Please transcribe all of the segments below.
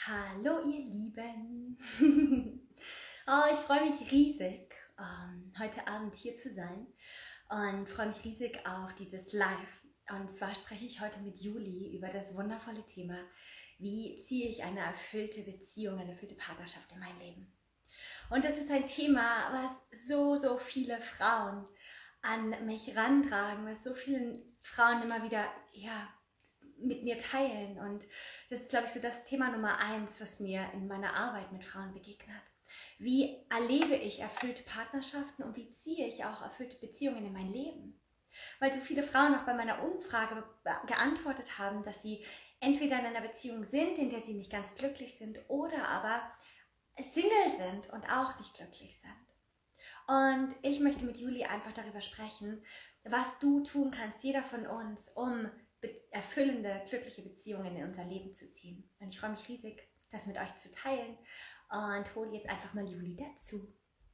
Hallo ihr Lieben! Ich freue mich riesig, heute Abend hier zu sein und freue mich riesig auf dieses Live. Und zwar spreche ich heute mit Juli über das wundervolle Thema, wie ziehe ich eine erfüllte Beziehung, eine erfüllte Partnerschaft in mein Leben. Und das ist ein Thema, was so viele Frauen an mich rantragen, was so vielen Frauen immer wieder mit mir teilen. Und das ist, glaube ich, so das Thema Nummer 1, was mir in meiner Arbeit mit Frauen begegnet. Wie erlebe ich erfüllte Partnerschaften und wie ziehe ich auch erfüllte Beziehungen in mein Leben? Weil so viele Frauen auch bei meiner Umfrage geantwortet haben, dass sie entweder in einer Beziehung sind, in der sie nicht ganz glücklich sind, oder aber Single sind und auch nicht glücklich sind. Und ich möchte mit Juli einfach darüber sprechen, was du tun kannst, jeder von uns, um erfüllende, glückliche Beziehungen in unser Leben zu ziehen. Und ich freue mich riesig, das mit euch zu teilen und hole jetzt einfach mal Juli dazu.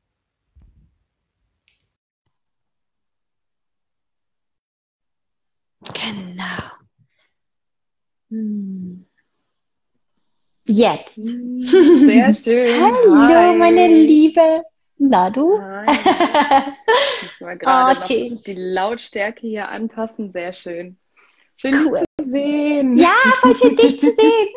Genau. Jetzt. Sehr schön. Hallo, Hi. meine Liebe. Na du? Hi. Ich muss mal gerade noch schön. die Lautstärke hier anpassen. Sehr schön. Schön, Cool. dich zu sehen. Ja, voll schön, dich zu sehen.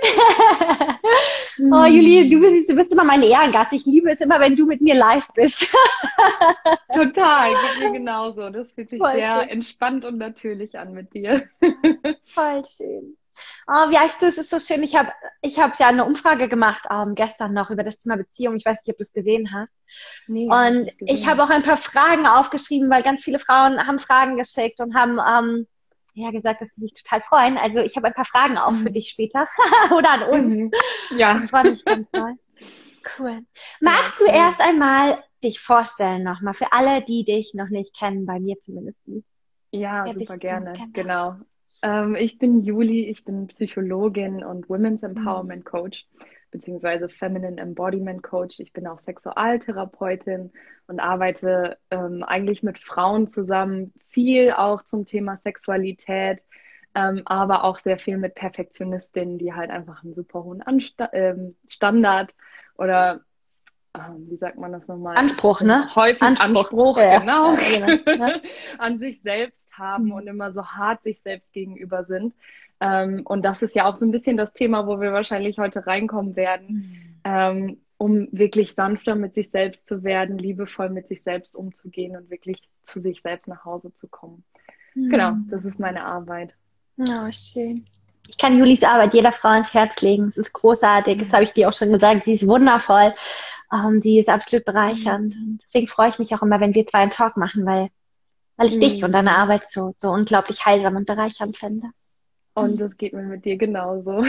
Juli, du bist immer mein Ehrengast. Ich liebe es immer, wenn du mit mir live bist. Total, geht mir genauso. Das fühlt sich Voll sehr schön. entspannt und natürlich an mit dir. Voll schön. Wie heißt du? Es ist so schön. Ich hab ja eine Umfrage gemacht gestern noch über das Thema Beziehung. Ich weiß nicht, ob du es gesehen hast. Nee, hab Und nicht ich gesehen. habe auch ein paar Fragen aufgeschrieben, weil ganz viele Frauen haben Fragen geschickt und haben gesagt, dass sie sich total freuen. Also ich habe ein paar Fragen auch für dich später oder an uns. Ja. Ich freue mich ganz doll. Cool. Magst du cool. erst einmal dich vorstellen nochmal für alle, die dich noch nicht kennen, bei mir zumindest nicht? Ja, Wer super bist du? gerne. Genau. Genau. Ich bin Juli, ich bin Psychologin und Women's Empowerment Coach, beziehungsweise Feminine Embodiment Coach. Ich bin auch Sexualtherapeutin und arbeite eigentlich mit Frauen zusammen, viel auch zum Thema Sexualität, aber auch sehr viel mit Perfektionistinnen, die halt einfach einen super hohen Standard oder wie sagt man das nochmal? Anspruch, ne? Häufig Anspruch, ja, genau, ja. an sich selbst haben und immer so hart sich selbst gegenüber sind. Und das ist ja auch so ein bisschen das Thema, wo wir wahrscheinlich heute reinkommen werden, um wirklich sanfter mit sich selbst zu werden, liebevoll mit sich selbst umzugehen und wirklich zu sich selbst nach Hause zu kommen. Genau, das ist meine Arbeit. Oh, schön. Ich kann Julis Arbeit jeder Frau ins Herz legen. Es ist großartig. Das habe ich dir auch schon gesagt. Sie ist wundervoll. Sie ist absolut bereichernd. Und deswegen freue ich mich auch immer, wenn wir zwei einen Talk machen, weil ich dich und deine Arbeit so unglaublich heilsam und bereichernd finde. Und das geht mir mit dir genauso.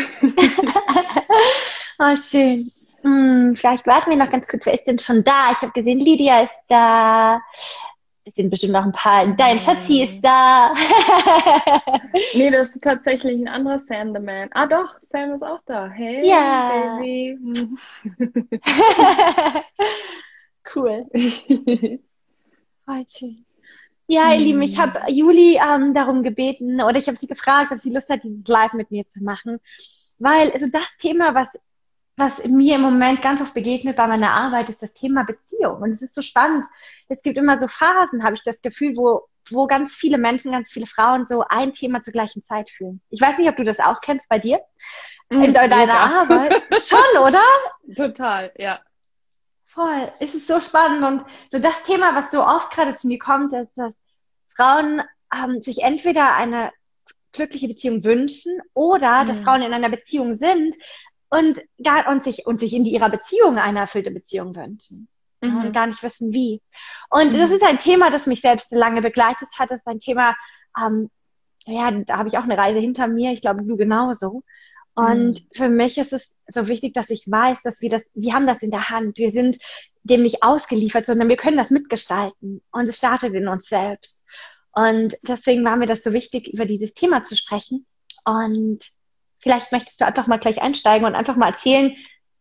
Oh, schön. Vielleicht warten wir noch ganz kurz. Wer ist denn schon da? Ich habe gesehen, Lydia ist da. Es sind bestimmt noch ein paar. Dein Schatzi ist da. Nee, das ist tatsächlich ein anderer Sam the Man. Ah doch, Sam ist auch da. Hey, Ja. Baby. Cool. Voll schön. Ja, ihr Lieben, ich habe Juli darum gebeten oder ich habe sie gefragt, ob sie Lust hat, dieses Live mit mir zu machen. Weil also das Thema, was mir im Moment ganz oft begegnet bei meiner Arbeit, ist das Thema Beziehung. Und es ist so spannend. Es gibt immer so Phasen, habe ich das Gefühl, wo ganz viele Menschen, ganz viele Frauen so ein Thema zur gleichen Zeit fühlen. Ich weiß nicht, ob du das auch kennst bei dir in deiner Arbeit. Schon, oder? Total, ja. Voll. Es ist so spannend. Und so das Thema, was so oft gerade zu mir kommt, ist, dass Frauen sich entweder eine glückliche Beziehung wünschen oder dass Frauen in einer Beziehung sind und sich in ihrer Beziehung eine erfüllte Beziehung wünschen. Und gar nicht wissen, wie. Und das ist ein Thema, das mich selbst lange begleitet hat. Das ist ein Thema, da habe ich auch eine Reise hinter mir. Ich glaube, du genauso. Und für mich ist es so wichtig, dass ich weiß, dass wir haben das in der Hand. Wir sind dem nicht ausgeliefert, sondern wir können das mitgestalten. Und es startet in uns selbst. Und deswegen war mir das so wichtig, über dieses Thema zu sprechen. Und vielleicht möchtest du einfach mal gleich einsteigen und einfach mal erzählen,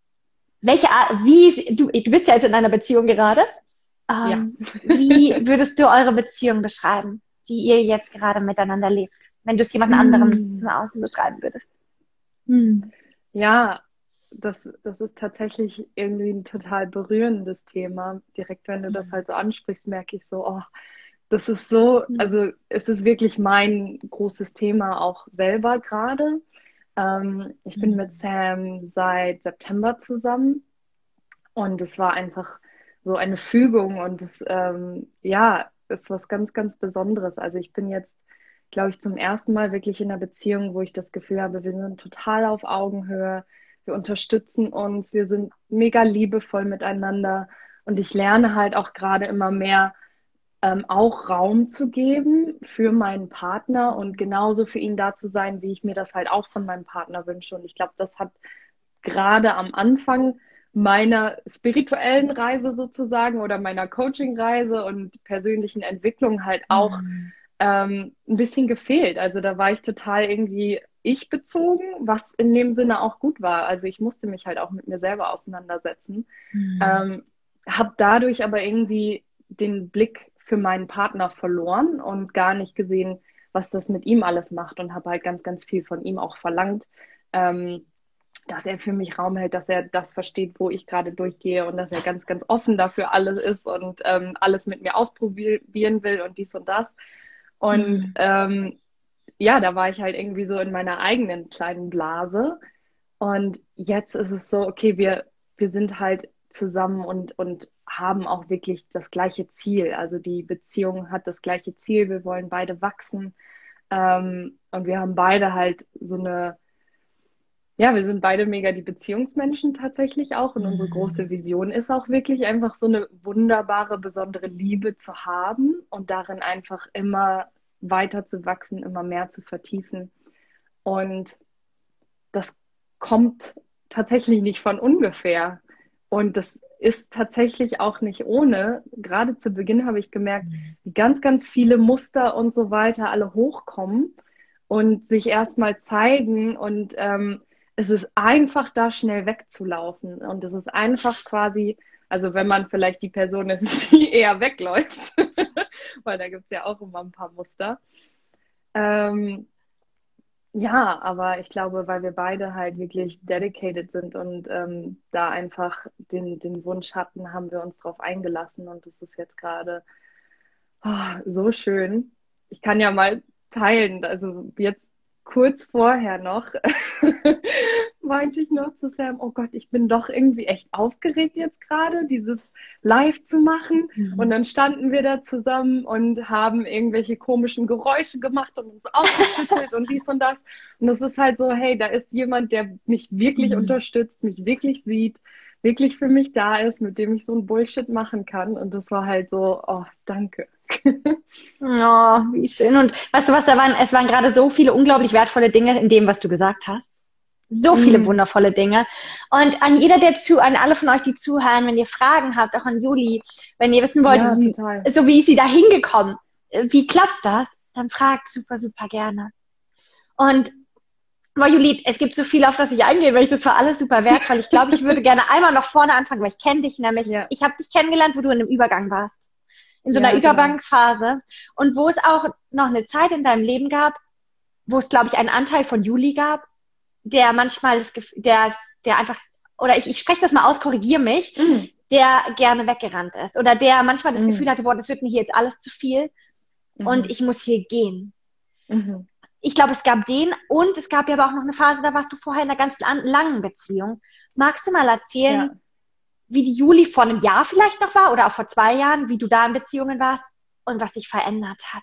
du bist ja jetzt in einer Beziehung gerade. Wie würdest du eure Beziehung beschreiben, die ihr jetzt gerade miteinander lebt, wenn du es jemand anderem im Außen beschreiben würdest? Ja, das ist tatsächlich irgendwie ein total berührendes Thema. Direkt, wenn du das halt so ansprichst, merke ich so, oh, das ist so, also es ist wirklich mein großes Thema auch selber gerade. Ich bin mit Sam seit September zusammen und es war einfach so eine Fügung und ja, ist was ganz, ganz Besonderes. Also ich bin jetzt, glaube ich, zum ersten Mal wirklich in einer Beziehung, wo ich das Gefühl habe, wir sind total auf Augenhöhe, wir unterstützen uns, wir sind mega liebevoll miteinander und ich lerne halt auch gerade immer mehr, auch Raum zu geben für meinen Partner und genauso für ihn da zu sein, wie ich mir das halt auch von meinem Partner wünsche. Und ich glaube, das hat gerade am Anfang meiner spirituellen Reise sozusagen oder meiner Coaching-Reise und persönlichen Entwicklung halt auch ein bisschen gefehlt. Also da war ich total irgendwie ich bezogen, was in dem Sinne auch gut war. Also ich musste mich halt auch mit mir selber auseinandersetzen. Habe dadurch aber irgendwie den Blick für meinen Partner verloren und gar nicht gesehen, was das mit ihm alles macht und habe halt ganz, ganz viel von ihm auch verlangt, dass er für mich Raum hält, dass er das versteht, wo ich gerade durchgehe und dass er ganz, ganz offen dafür alles ist und alles mit mir ausprobieren will und dies und das. Und ja, da war ich halt irgendwie so in meiner eigenen kleinen Blase. Und jetzt ist es so, okay, wir sind halt zusammen und haben auch wirklich das gleiche Ziel. Also die Beziehung hat das gleiche Ziel. Wir wollen beide wachsen. Und wir haben beide halt so eine, ja, wir sind beide mega die Beziehungsmenschen tatsächlich auch. Und unsere große Vision ist auch wirklich einfach so eine wunderbare, besondere Liebe zu haben und darin einfach immer weiter zu wachsen, immer mehr zu vertiefen. Und das kommt tatsächlich nicht von ungefähr. Und das ist tatsächlich auch nicht ohne. Gerade zu Beginn habe ich gemerkt, wie ganz, ganz viele Muster und so weiter alle hochkommen und sich erstmal zeigen. Und es ist einfach, da schnell wegzulaufen. Und es ist einfach quasi, also wenn man vielleicht die Person ist, die eher wegläuft, weil da gibt es ja auch immer ein paar Muster. Ja, aber ich glaube, weil wir beide halt wirklich dedicated sind und da einfach den Wunsch hatten, haben wir uns darauf eingelassen und das ist jetzt gerade so schön. Ich kann ja mal teilen, also jetzt kurz vorher noch meinte ich noch zu Sam, oh Gott, ich bin doch irgendwie echt aufgeregt jetzt gerade, dieses Live zu machen. Und dann standen wir da zusammen und haben irgendwelche komischen Geräusche gemacht und uns aufgeschüttelt und dies und das. Und es ist halt so, hey, da ist jemand, der mich wirklich unterstützt, mich wirklich sieht, wirklich für mich da ist, mit dem ich so ein Bullshit machen kann. Und das war halt so, oh, danke. Oh, wie schön. Und weißt du was, es waren gerade so viele unglaublich wertvolle Dinge in dem, was du gesagt hast. So viele wundervolle Dinge. Und an an alle von euch, die zuhören, wenn ihr Fragen habt, auch an Juli, wenn ihr wissen wollt, so wie ist sie da hingekommen, wie klappt das, dann fragt super, super gerne. Und Juli, es gibt so viel, auf das ich eingehe, weil das war alles super wertvoll. Ich glaube, ich würde gerne einmal noch vorne anfangen, weil ich kenne dich nämlich. Ja. Ich habe dich kennengelernt, wo du in einem Übergang warst. In so einer Übergangsphase. Und wo es auch noch eine Zeit in deinem Leben gab, wo es, glaube ich, einen Anteil von Juli gab, der manchmal der einfach, oder ich spreche das mal aus, korrigiere mich, der gerne weggerannt ist. Oder der manchmal das Gefühl hatte, boah, das wird mir hier jetzt alles zu viel und ich muss hier gehen. Ich glaube, es gab den und es gab ja aber auch noch eine Phase, da warst du vorher in einer ganz langen Beziehung. Magst du mal erzählen, wie die Juli vor einem Jahr vielleicht noch war oder auch vor 2 Jahren, wie du da in Beziehungen warst und was sich verändert hat?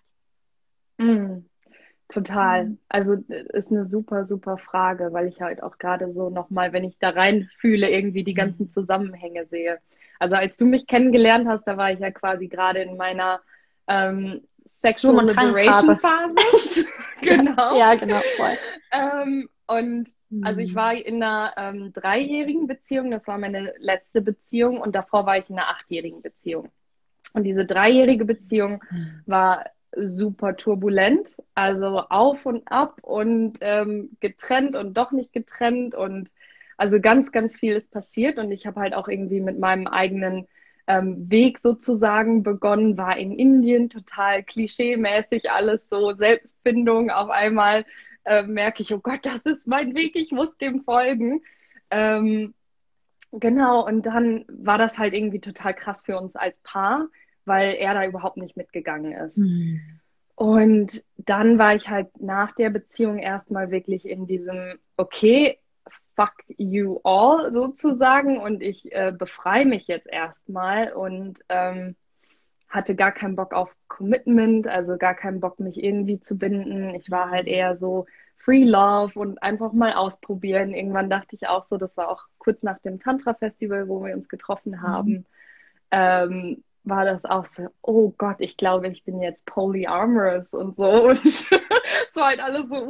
Total. Also ist eine super, super Frage, weil ich halt auch gerade so nochmal, wenn ich da reinfühle, irgendwie die ganzen Zusammenhänge sehe. Also als du mich kennengelernt hast, da war ich ja quasi gerade in meiner Sexual Liberation Phase. Genau. Ja, genau, voll. Und also ich war in einer 3-jährigen Beziehung, das war meine letzte Beziehung und davor war ich in einer 8-jährigen Beziehung. Und diese 3-jährige Beziehung war super turbulent, also auf und ab und getrennt und doch nicht getrennt und also ganz, ganz viel ist passiert und ich habe halt auch irgendwie mit meinem eigenen Weg sozusagen begonnen, war in Indien, total klischeemäßig alles so, Selbstfindung, auf einmal merke ich, oh Gott, das ist mein Weg, ich muss dem folgen. Genau, und dann war das halt irgendwie total krass für uns als Paar, weil er da überhaupt nicht mitgegangen ist. Und dann war ich halt nach der Beziehung erstmal wirklich in diesem, okay, fuck you all sozusagen, und ich befreie mich jetzt erstmal und hatte gar keinen Bock auf Commitment, also gar keinen Bock, mich irgendwie zu binden. Ich war halt eher so Free Love und einfach mal ausprobieren. Irgendwann dachte ich auch so, das war auch kurz nach dem Tantra-Festival, wo wir uns getroffen haben, war das auch so, oh Gott, ich glaube, ich bin jetzt polyamorous und so. Und es war halt alles so,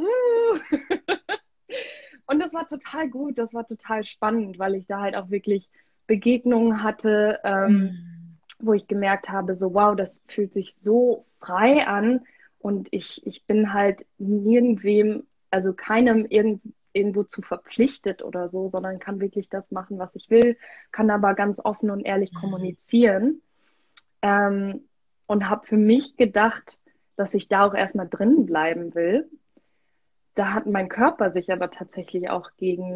Und das war total gut, das war total spannend, weil ich da halt auch wirklich Begegnungen hatte, wo ich gemerkt habe, so wow, das fühlt sich so frei an und ich bin halt nirgendwem, also keinem irgendwo zu verpflichtet oder so, sondern kann wirklich das machen, was ich will, kann aber ganz offen und ehrlich kommunizieren, und habe für mich gedacht, dass ich da auch erstmal drin bleiben will. Da hat mein Körper sich aber tatsächlich auch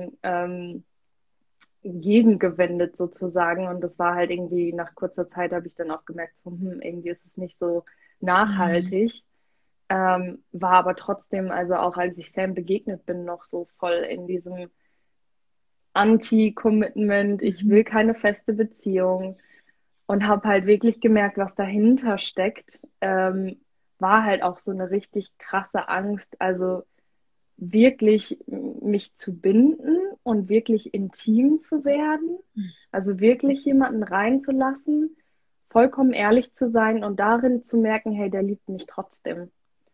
gegengewendet sozusagen, und das war halt irgendwie nach kurzer Zeit, habe ich dann auch gemerkt, so, irgendwie ist es nicht so nachhaltig, war aber trotzdem, also auch als ich Sam begegnet bin, noch so voll in diesem Anti-Commitment, ich will keine feste Beziehung, und habe halt wirklich gemerkt, was dahinter steckt, war halt auch so eine richtig krasse Angst, also wirklich mich zu binden und wirklich intim zu werden, also wirklich jemanden reinzulassen, vollkommen ehrlich zu sein und darin zu merken, hey, der liebt mich trotzdem.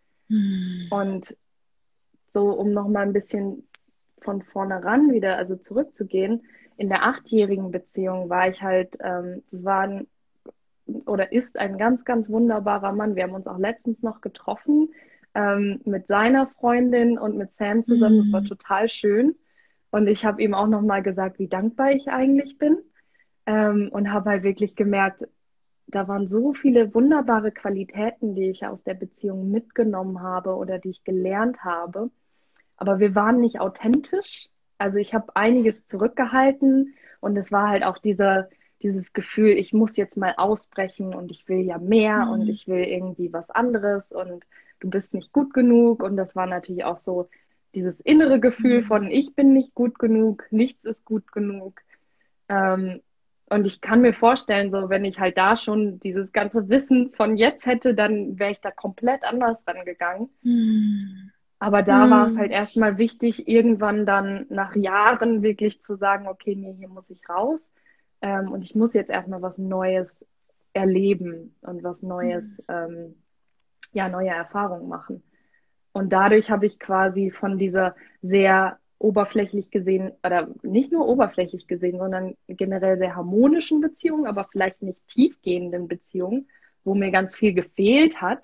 Und so, um nochmal ein bisschen von vornherein wieder, also zurückzugehen, in der 8-jährigen Beziehung war ich halt, das war oder ist ein ganz, ganz wunderbarer Mann. Wir haben uns auch letztens noch getroffen, mit seiner Freundin und mit Sam zusammen. Das war total schön. Und ich habe ihm auch nochmal gesagt, wie dankbar ich eigentlich bin. Und habe halt wirklich gemerkt, da waren so viele wunderbare Qualitäten, die ich aus der Beziehung mitgenommen habe oder die ich gelernt habe. Aber wir waren nicht authentisch. Also ich habe einiges zurückgehalten und es war halt auch dieses Gefühl, ich muss jetzt mal ausbrechen und ich will ja mehr und ich will irgendwie was anderes und du bist nicht gut genug. Und das war natürlich auch so dieses innere Gefühl von, ich bin nicht gut genug, nichts ist gut genug. Und ich kann mir vorstellen, so wenn ich halt da schon dieses ganze Wissen von jetzt hätte, dann wäre ich da komplett anders rangegangen. Aber da war es halt erstmal wichtig, irgendwann dann nach Jahren wirklich zu sagen, okay, nee, hier muss ich raus. Und ich muss jetzt erstmal was Neues erleben und was Neues, neue Erfahrungen machen. Und dadurch habe ich quasi von dieser sehr oberflächlich gesehen, oder nicht nur oberflächlich gesehen, sondern generell sehr harmonischen Beziehung, aber vielleicht nicht tiefgehenden Beziehung, wo mir ganz viel gefehlt hat,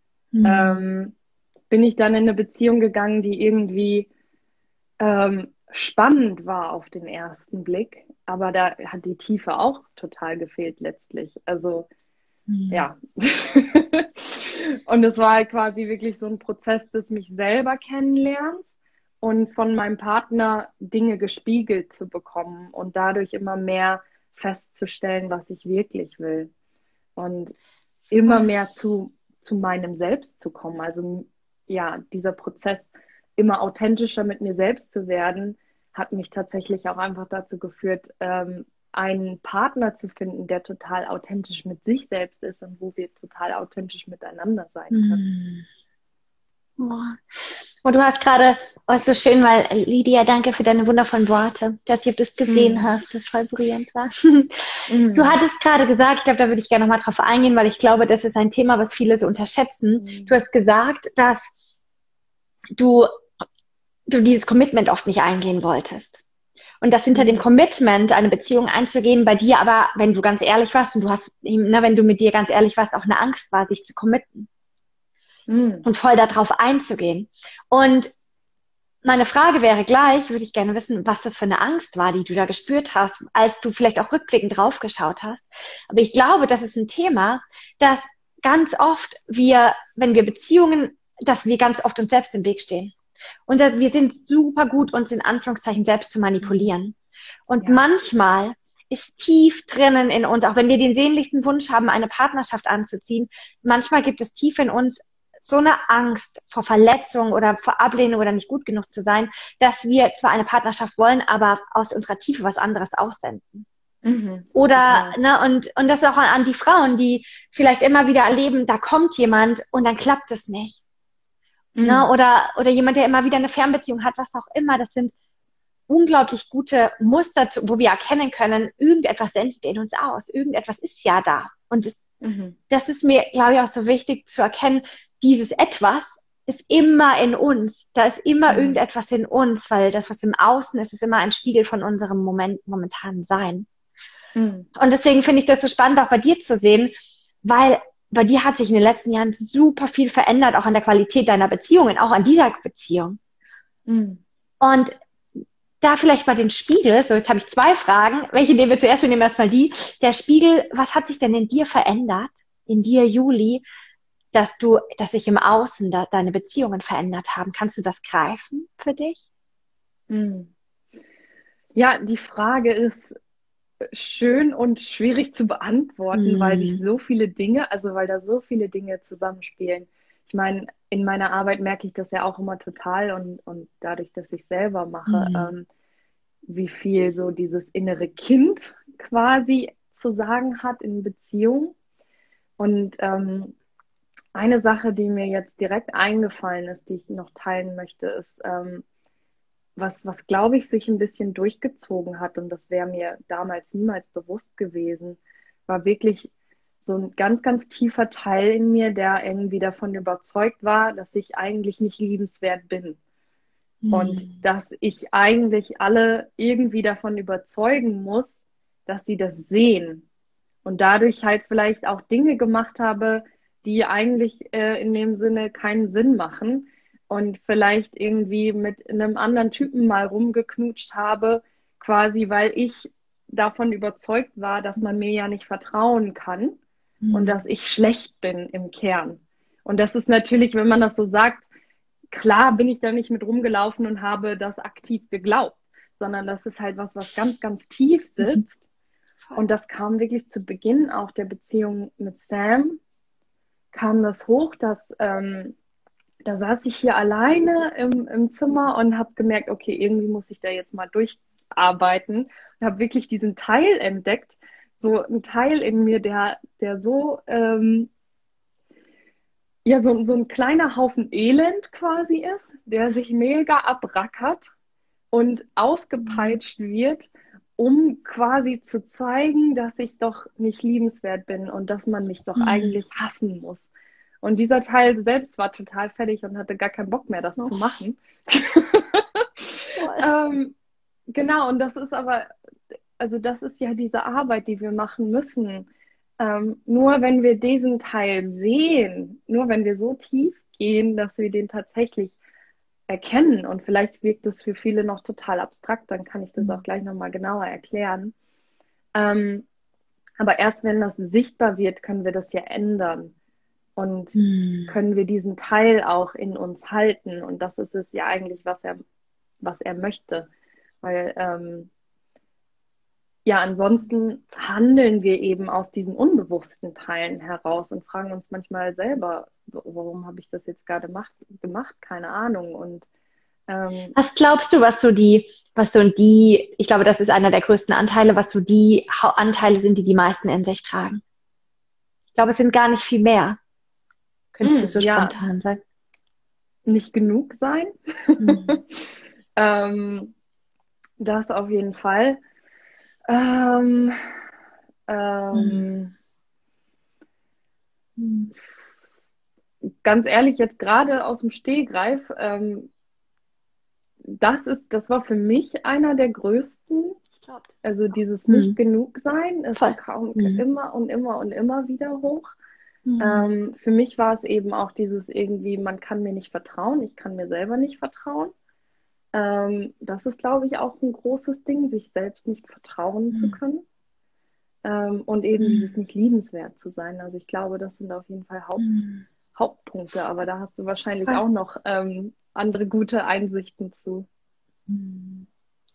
bin ich dann in eine Beziehung gegangen, die irgendwie spannend war auf den ersten Blick, aber da hat die Tiefe auch total gefehlt letztlich. Also ja. Und es war halt quasi wirklich so ein Prozess des mich selber kennenlernens und von meinem Partner Dinge gespiegelt zu bekommen und dadurch immer mehr festzustellen, was ich wirklich will. Und immer mehr zu meinem Selbst zu kommen. Also ja, dieser Prozess, immer authentischer mit mir selbst zu werden, hat mich tatsächlich auch einfach dazu geführt, einen Partner zu finden, der total authentisch mit sich selbst ist und wo wir total authentisch miteinander sein können. Und du hast gerade, ist so schön, weil Lydia, danke für deine wundervollen Worte, dass du es gesehen hast, das voll berührend war. Du hattest gerade gesagt, ich glaube, da würde ich gerne nochmal drauf eingehen, weil ich glaube, das ist ein Thema, was viele so unterschätzen. Du hast gesagt, dass du dieses Commitment oft nicht eingehen wolltest. Und dass hinter dem Commitment, eine Beziehung einzugehen, bei dir aber, wenn du ganz ehrlich warst und du hast, wenn du mit dir ganz ehrlich warst, auch eine Angst war, sich zu committen. Und voll darauf einzugehen. Und meine Frage wäre gleich, würde ich gerne wissen, was das für eine Angst war, die du da gespürt hast, als du vielleicht auch rückblickend drauf geschaut hast. Aber ich glaube, das ist ein Thema, dass ganz oft wenn wir Beziehungen, dass wir ganz oft uns selbst im Weg stehen. Und dass wir sind super gut, uns in Anführungszeichen selbst zu manipulieren. Und Ja. manchmal ist tief drinnen in uns, auch wenn wir den sehnlichsten Wunsch haben, eine Partnerschaft anzuziehen, manchmal gibt es tief in uns so eine Angst vor Verletzung oder vor Ablehnung oder nicht gut genug zu sein, dass wir zwar eine Partnerschaft wollen, aber aus unserer Tiefe was anderes aussenden. Oder, Total. ne, und das auch an die Frauen, die vielleicht immer wieder erleben, da kommt jemand und dann klappt es nicht. Ne? Mhm. Oder jemand, der immer wieder eine Fernbeziehung hat, was auch immer. Das sind unglaublich gute Muster, wo wir erkennen können, irgendetwas sendet in uns aus. Irgendetwas ist ja da. Und Mhm. das ist mir, glaube ich, auch so wichtig zu erkennen, dieses Etwas ist immer in uns. Da ist immer Mhm. irgendetwas in uns, weil das, was im Außen ist, ist immer ein Spiegel von unserem momentanen Sein. Mhm. Und deswegen finde ich das so spannend, auch bei dir zu sehen, weil bei dir hat sich in den letzten Jahren super viel verändert, auch an der Qualität deiner Beziehungen, auch an dieser Beziehung. Mhm. Und da vielleicht mal den Spiegel, so jetzt habe ich 2 Fragen, welche nehmen wir zuerst? Wir nehmen erstmal die. Der Spiegel, was hat sich denn in dir verändert, in dir, Juli, dass sich im Außen deine Beziehungen verändert haben? Kannst du das greifen für dich? Mhm. Ja, die Frage ist schön und schwierig zu beantworten, weil sich Hm. so viele Dinge, also weil da so viele Dinge zusammenspielen. Ich meine, in meiner Arbeit merke ich das ja auch immer total und dadurch, dass ich selber mache, Hm. wie viel so dieses innere Kind quasi zu sagen hat in Beziehung. Und eine Sache, die mir jetzt direkt eingefallen ist, die ich noch teilen möchte, ist, was glaube ich, sich ein bisschen durchgezogen hat, und das wäre mir damals niemals bewusst gewesen, war wirklich so ein ganz, ganz tiefer Teil in mir, der irgendwie davon überzeugt war, dass ich eigentlich nicht liebenswert bin. Und Hm. dass ich eigentlich alle irgendwie davon überzeugen muss, dass sie das sehen. Und dadurch halt vielleicht auch Dinge gemacht habe, die eigentlich in dem Sinne keinen Sinn machen. Und vielleicht irgendwie mit einem anderen Typen mal rumgeknutscht habe, quasi weil ich davon überzeugt war, dass man mir ja nicht vertrauen kann und Hm. dass ich schlecht bin im Kern. Und das ist natürlich, wenn man das so sagt, klar bin ich da nicht mit rumgelaufen und habe das aktiv geglaubt, sondern das ist halt was ganz, ganz tief Mhm. sitzt. Voll. Und das kam wirklich zu Beginn auch der Beziehung mit Sam, kam das hoch, dass da saß ich hier alleine im Zimmer und habe gemerkt, okay, irgendwie muss ich da jetzt mal durcharbeiten und habe wirklich diesen Teil entdeckt, so ein Teil in mir, der so ja, so ein kleiner Haufen Elend quasi ist, der sich mega abrackert und ausgepeitscht wird, um quasi zu zeigen, dass ich doch nicht liebenswert bin und dass man mich doch Hm. eigentlich hassen muss. Und dieser Teil selbst war total fertig und hatte gar keinen Bock mehr, das Oh, zu machen. voll. ähm, genau, und das ist aber, also das ist ja diese Arbeit, die wir machen müssen. Nur wenn wir diesen Teil sehen, nur wenn wir so tief gehen, dass wir den tatsächlich erkennen, und vielleicht wirkt es für viele noch total abstrakt, dann kann ich das auch gleich nochmal genauer erklären. Ähm, aber erst wenn das sichtbar wird, können wir das ja ändern und Hm. können wir diesen Teil auch in uns halten. Und das ist es ja eigentlich, was er möchte. Weil ja, ansonsten handeln wir eben aus diesen unbewussten Teilen heraus und fragen uns manchmal selber, warum habe ich das jetzt gerade gemacht? Keine Ahnung. Und Was glaubst du, ich glaube, das ist einer der größten Anteile, was so die Anteile sind, die die meisten in sich tragen? Ich glaube, es sind gar nicht viel mehr. Könntest du so ja, spontan sagen? nicht genug sein. Hm. ähm, das auf jeden Fall. Ähm, Hm. ähm, Hm. ganz ehrlich, jetzt gerade aus dem Stegreif, das war für mich einer der größten. Ich glaube das. Also dieses Hm. Nicht-Genug-Sein, es Voll. kam Hm. immer und immer und immer wieder hoch. Hm. Für mich war es eben auch dieses irgendwie, man kann mir nicht vertrauen, ich kann mir selber nicht vertrauen. Das ist, glaube ich, auch ein großes Ding, sich selbst nicht vertrauen zu Hm. können. Und eben Hm. dieses nicht liebenswert zu sein. Also ich glaube, das sind auf jeden Fall Hm. Hauptpunkte, aber da hast du wahrscheinlich Voll. auch noch andere gute Einsichten zu. Hm.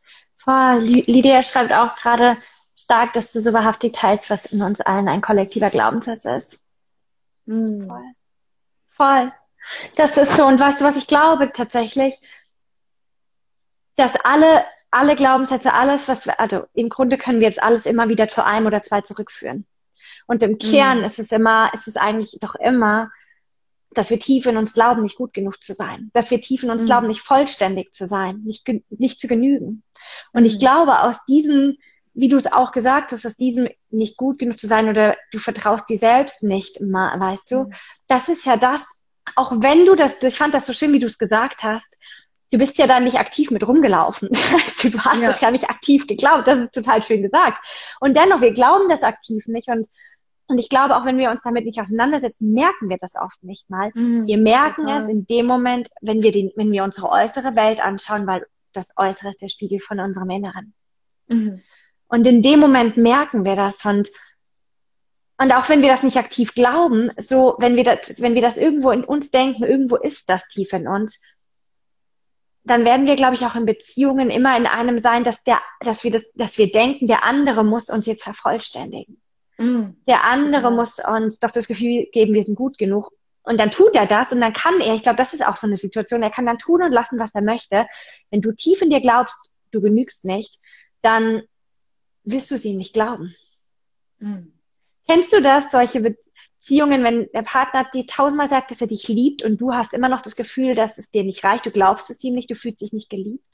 Voll. Lydia schreibt auch gerade stark, dass du so wahrhaftig teilst, was in uns allen ein kollektiver Glaubenssatz ist. Mm. Voll. Voll. Das ist so. Und weißt du, was ich glaube tatsächlich? Dass alle Glaubenssätze, alles, was wir, also im Grunde können wir jetzt alles immer wieder zu einem oder zwei zurückführen. Und im Kern ist es eigentlich doch immer, dass wir tief in uns glauben, nicht gut genug zu sein. Dass wir tief in uns glauben, nicht vollständig zu sein, nicht zu genügen. Und ich glaube, aus diesem, wie du es auch gesagt hast, aus diesem nicht gut genug zu sein oder du vertraust dir selbst nicht immer, weißt du, das ist ja das, auch wenn du ich fand das so schön, wie du es gesagt hast, du bist ja da nicht aktiv mit rumgelaufen. Das heißt, du hast das ja nicht aktiv geglaubt. Das ist total schön gesagt. Und dennoch, wir glauben das aktiv nicht. Und ich glaube, auch wenn wir uns damit nicht auseinandersetzen, merken wir das oft nicht mal. Wir merken es in dem Moment, wenn wir unsere äußere Welt anschauen, weil das Äußere ist der Spiegel von unserem Inneren. Und in dem Moment merken wir das. Und auch wenn wir das nicht aktiv glauben, so, wenn wir das irgendwo in uns denken, irgendwo ist das tief in uns, dann werden wir, glaube ich, auch in Beziehungen immer in einem sein, dass wir denken, der andere muss uns jetzt vervollständigen. Der andere muss uns doch das Gefühl geben, wir sind gut genug. Und dann tut er das und dann kann er, ich glaube, das ist auch so eine Situation, er kann dann tun und lassen, was er möchte. Wenn du tief in dir glaubst, du genügst nicht, dann wirst du es ihm nicht glauben. Kennst du das, solche Beziehungen, wenn der Partner dir 1000-mal sagt, dass er dich liebt und du hast immer noch das Gefühl, dass es dir nicht reicht, du glaubst es ihm nicht, du fühlst dich nicht geliebt?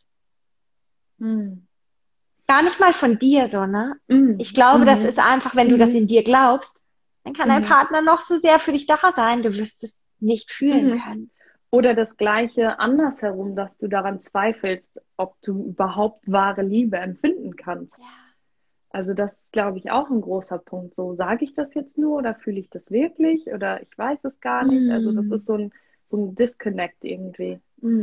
Gar nicht mal von dir so, ne? Ich glaube, das ist einfach, wenn du das in dir glaubst, dann kann dein Partner noch so sehr für dich da sein, du wirst es nicht fühlen können. Oder das Gleiche andersherum, dass du daran zweifelst, ob du überhaupt wahre Liebe empfinden kannst. Ja. Also das ist, glaube ich, auch ein großer Punkt. So, sage ich das jetzt nur oder fühle ich das wirklich oder ich weiß es gar nicht. Also das ist so ein Disconnect irgendwie.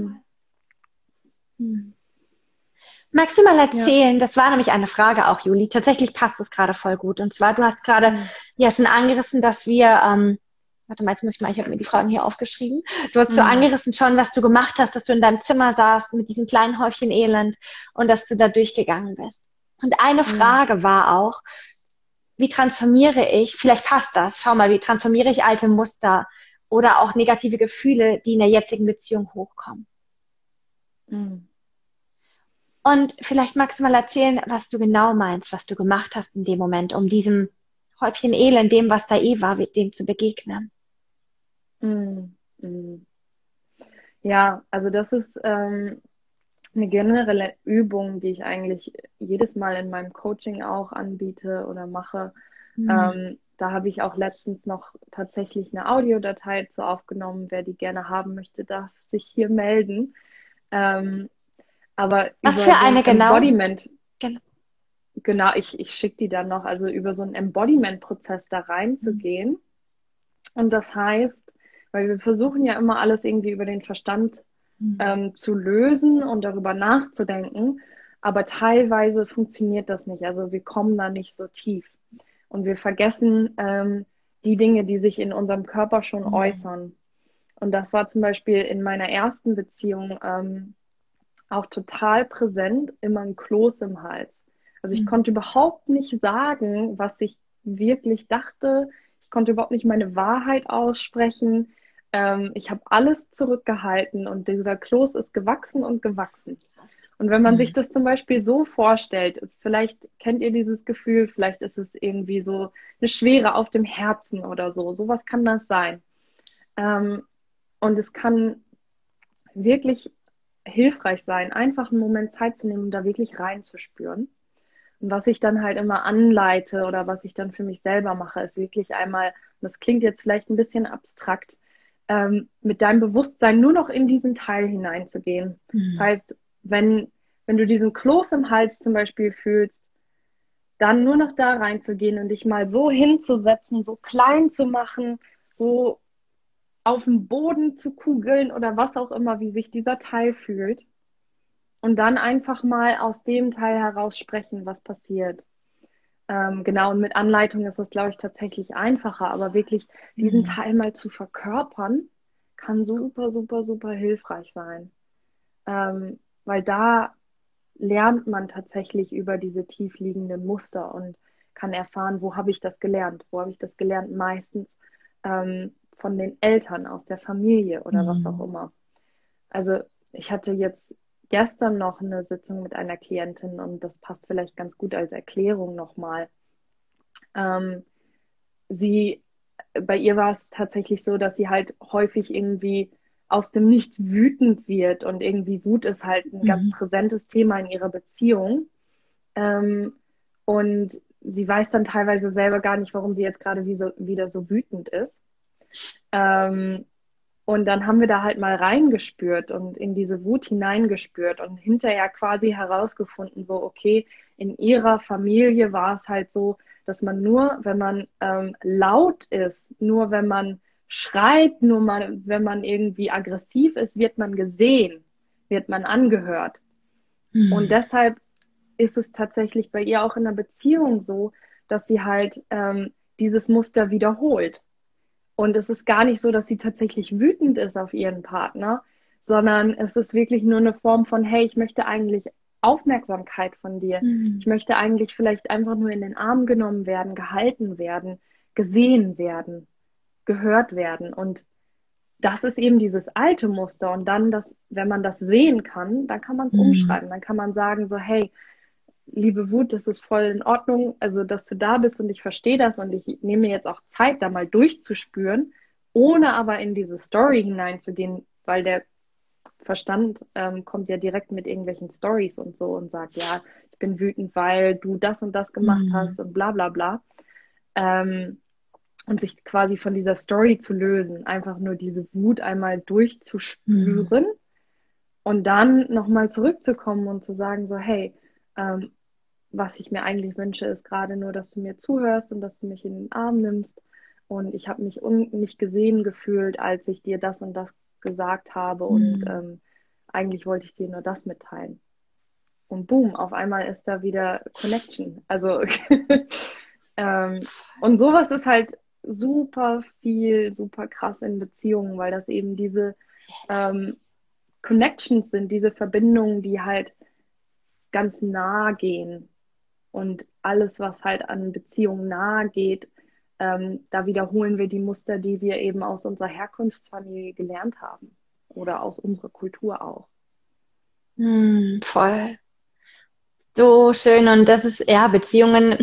Magst du mal erzählen, das war nämlich eine Frage auch, Juli, tatsächlich passt es gerade voll gut. Und zwar, du hast gerade ja schon angerissen, dass wir, warte mal, ich habe mir die Fragen hier aufgeschrieben. Du hast so angerissen schon, was du gemacht hast, dass du in deinem Zimmer saßt mit diesem kleinen Häufchen Elend und dass du da durchgegangen bist. Und eine Frage war auch, wie transformiere ich, vielleicht passt das, schau mal, wie transformiere ich alte Muster oder auch negative Gefühle, die in der jetzigen Beziehung hochkommen. Und vielleicht magst du mal erzählen, was du genau meinst, was du gemacht hast in dem Moment, um diesem Häufchen Elend, dem, was da war, dem zu begegnen. Ja, also das ist eine generelle Übung, die ich eigentlich jedes Mal in meinem Coaching auch anbiete oder mache. Da habe ich auch letztens noch tatsächlich eine Audiodatei zu aufgenommen. Wer die gerne haben möchte, darf sich hier melden. Aber was über für eine so ein genau? Embodiment, genau, ich schicke die dann noch, also über so einen Embodiment-Prozess da reinzugehen. Und das heißt, weil wir versuchen ja immer alles irgendwie über den Verstand zu lösen und darüber nachzudenken, aber teilweise funktioniert das nicht. Also wir kommen da nicht so tief. Und wir vergessen die Dinge, die sich in unserem Körper schon äußern. Und das war zum Beispiel in meiner ersten Beziehung auch total präsent, immer ein Kloß im Hals. Also ich konnte überhaupt nicht sagen, was ich wirklich dachte. Ich konnte überhaupt nicht meine Wahrheit aussprechen. Ich habe alles zurückgehalten und dieser Kloß ist gewachsen und gewachsen. Und wenn man sich das zum Beispiel so vorstellt, vielleicht kennt ihr dieses Gefühl, vielleicht ist es irgendwie so eine Schwere auf dem Herzen oder so. Sowas kann das sein. Und es kann wirklich hilfreich sein, einfach einen Moment Zeit zu nehmen, um da wirklich reinzuspüren. Und was ich dann halt immer anleite oder was ich dann für mich selber mache, ist wirklich einmal, das klingt jetzt vielleicht ein bisschen abstrakt, mit deinem Bewusstsein nur noch in diesen Teil hineinzugehen. Das heißt, wenn du diesen Kloß im Hals zum Beispiel fühlst, dann nur noch da reinzugehen und dich mal so hinzusetzen, so klein zu machen, so auf dem Boden zu kugeln oder was auch immer, wie sich dieser Teil fühlt. Und dann einfach mal aus dem Teil heraus sprechen, was passiert. Genau, und mit Anleitung ist das, glaube ich, tatsächlich einfacher, aber wirklich diesen Teil mal zu verkörpern, kann super, super, super hilfreich sein. Weil da lernt man tatsächlich über diese tiefliegenden Muster und kann erfahren, wo habe ich das gelernt? Wo habe ich das gelernt? Meistens von den Eltern, aus der Familie oder was auch immer. Also ich hatte jetzt gestern noch eine Sitzung mit einer Klientin und das passt vielleicht ganz gut als Erklärung nochmal. Bei ihr war es tatsächlich so, dass sie halt häufig irgendwie aus dem Nichts wütend wird und irgendwie Wut ist halt ein ganz präsentes Thema in ihrer Beziehung. Und sie weiß dann teilweise selber gar nicht, warum sie jetzt gerade wieder so wütend ist. Und dann haben wir da halt mal reingespürt und in diese Wut hineingespürt und hinterher quasi herausgefunden, so okay, in ihrer Familie war es halt so, dass man nur, wenn man laut ist, nur wenn man schreit, wenn man irgendwie aggressiv ist, wird man gesehen, wird man angehört. Und deshalb ist es tatsächlich bei ihr auch in der Beziehung so, dass sie halt dieses Muster wiederholt. Und es ist gar nicht so, dass sie tatsächlich wütend ist auf ihren Partner, sondern es ist wirklich nur eine Form von, hey, ich möchte eigentlich Aufmerksamkeit von dir. Ich möchte eigentlich vielleicht einfach nur in den Arm genommen werden, gehalten werden, gesehen werden, gehört werden. Und das ist eben dieses alte Muster. Und dann, wenn man das sehen kann, dann kann man es umschreiben. Dann kann man sagen so, hey, liebe Wut, das ist voll in Ordnung, also dass du da bist und ich verstehe das und ich nehme mir jetzt auch Zeit, da mal durchzuspüren, ohne aber in diese Story hineinzugehen, weil der Verstand kommt ja direkt mit irgendwelchen Stories und so und sagt, ja, ich bin wütend, weil du das und das gemacht hast und bla bla bla. Und sich quasi von dieser Story zu lösen, einfach nur diese Wut einmal durchzuspüren und dann nochmal zurückzukommen und zu sagen so, hey, was ich mir eigentlich wünsche, ist gerade nur, dass du mir zuhörst und dass du mich in den Arm nimmst. Und ich habe mich nicht gesehen gefühlt, als ich dir das und das gesagt habe. Und eigentlich wollte ich dir nur das mitteilen. Und boom, auf einmal ist da wieder Connection. Also und sowas ist halt super viel, super krass in Beziehungen, weil das eben diese Connections sind, diese Verbindungen, die halt ganz nah gehen und alles, was halt an Beziehungen nahe geht, da wiederholen wir die Muster, die wir eben aus unserer Herkunftsfamilie gelernt haben oder aus unserer Kultur auch. Voll. So schön und das ist, ja, Beziehungen,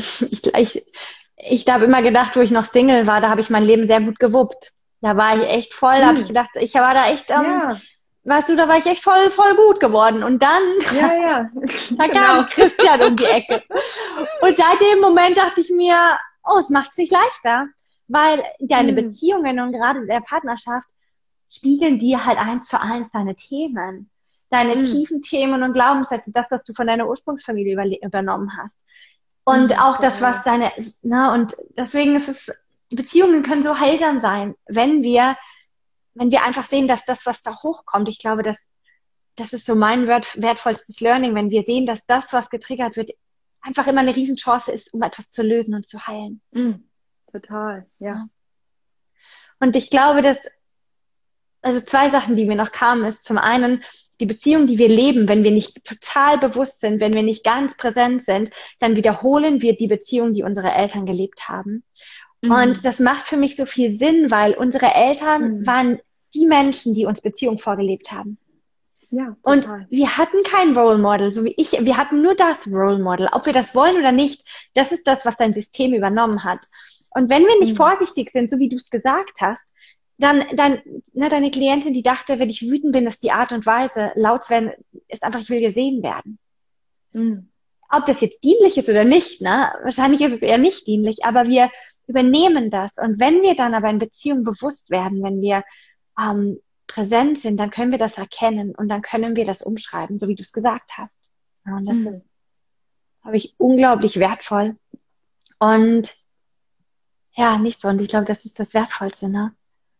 ich habe immer gedacht, wo ich noch Single war, da habe ich mein Leben sehr gut gewuppt. Da war ich echt voll, habe ich gedacht, ich war da echt weißt du, da war ich echt voll gut geworden. Und dann da kam Christian um die Ecke. Und seit dem Moment dachte ich mir, oh, es macht es nicht leichter. Weil deine Beziehungen und gerade der Partnerschaft spiegeln dir halt 1:1 deine Themen. Deine tiefen Themen und Glaubenssätze, das, was du von deiner Ursprungsfamilie übernommen hast. Und auch das, was und deswegen ist es, Beziehungen können so heilsam sein, wenn wir einfach sehen, dass das, was da hochkommt, ich glaube, das ist so mein wertvollstes Learning, wenn wir sehen, dass das, was getriggert wird, einfach immer eine Riesenchance ist, um etwas zu lösen und zu heilen. Total, ja. Und ich glaube, also 2 Sachen, die mir noch kamen, ist zum einen, die Beziehung, die wir leben, wenn wir nicht total bewusst sind, wenn wir nicht ganz präsent sind, dann wiederholen wir die Beziehung, die unsere Eltern gelebt haben. Und das macht für mich so viel Sinn, weil unsere Eltern waren die Menschen, die uns Beziehung vorgelebt haben. Ja, total. Und wir hatten kein Role Model, so wie ich. Wir hatten nur das Role Model. Ob wir das wollen oder nicht, das ist das, was dein System übernommen hat. Und wenn wir nicht vorsichtig sind, so wie du es gesagt hast, dann deine Klientin, die dachte, wenn ich wütend bin, ist die Art und Weise, laut zu werden, ist einfach, ich will gesehen werden. Ob das jetzt dienlich ist oder nicht, wahrscheinlich ist es eher nicht dienlich, aber wir übernehmen das. Und wenn wir dann aber in Beziehung bewusst werden, wenn wir präsent sind, dann können wir das erkennen und dann können wir das umschreiben, so wie du es gesagt hast. Ja, und das ist, glaube ich, unglaublich wertvoll. Und ja, nicht so. Und ich glaube, das ist das Wertvollste, ne?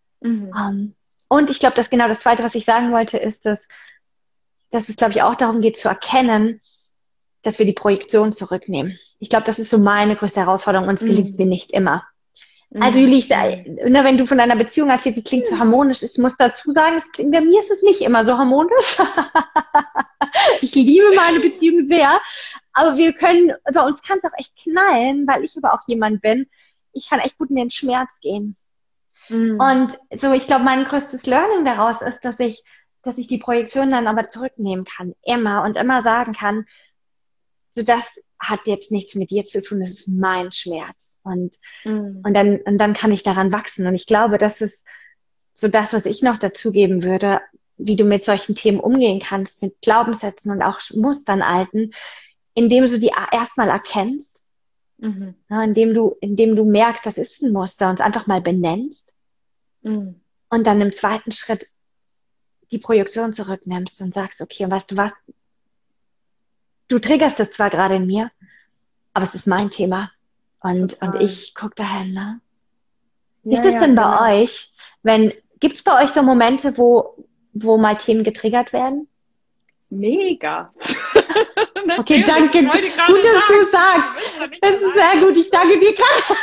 Und ich glaube, dass genau das Zweite, was ich sagen wollte, ist, dass es, glaube ich, auch darum geht zu erkennen, dass wir die Projektion zurücknehmen. Ich glaube, das ist so meine größte Herausforderung und es gelingt mir nicht immer. Also Julie, wenn du von deiner Beziehung erzählst, die klingt so harmonisch, ich muss dazu sagen, bei mir ist es nicht immer so harmonisch. Ich liebe meine Beziehung sehr, aber bei uns kann es auch echt knallen, weil ich aber auch jemand bin, ich kann echt gut in den Schmerz gehen. Mm. Und so, ich glaube, mein größtes Learning daraus ist, dass ich die Projektion dann aber zurücknehmen kann, immer und immer sagen kann, so das hat jetzt nichts mit dir zu tun, das ist mein Schmerz. Mm. Und dann kann ich daran wachsen. Und ich glaube, das ist so das, was ich noch dazugeben würde, wie du mit solchen Themen umgehen kannst, mit Glaubenssätzen und auch Mustern alten, indem du die erstmal erkennst, Mhm. ja, indem du merkst, das ist ein Muster und es einfach mal benennst Mm. und dann im zweiten Schritt die Projektion zurücknimmst und sagst, okay, und weißt du was, du triggerst es zwar gerade in mir, aber es ist mein Thema und Total. ich gucke dahin, ne? Wie ist Ja, es ja, denn genau. bei euch, gibt es bei euch so Momente, wo mal Themen getriggert werden? Mega. Okay, Natürlich, danke. ich wollte gerade Gut, dass du sagen, sagst. du bist doch nicht Das ist alleine. sehr gut. Ich danke dir.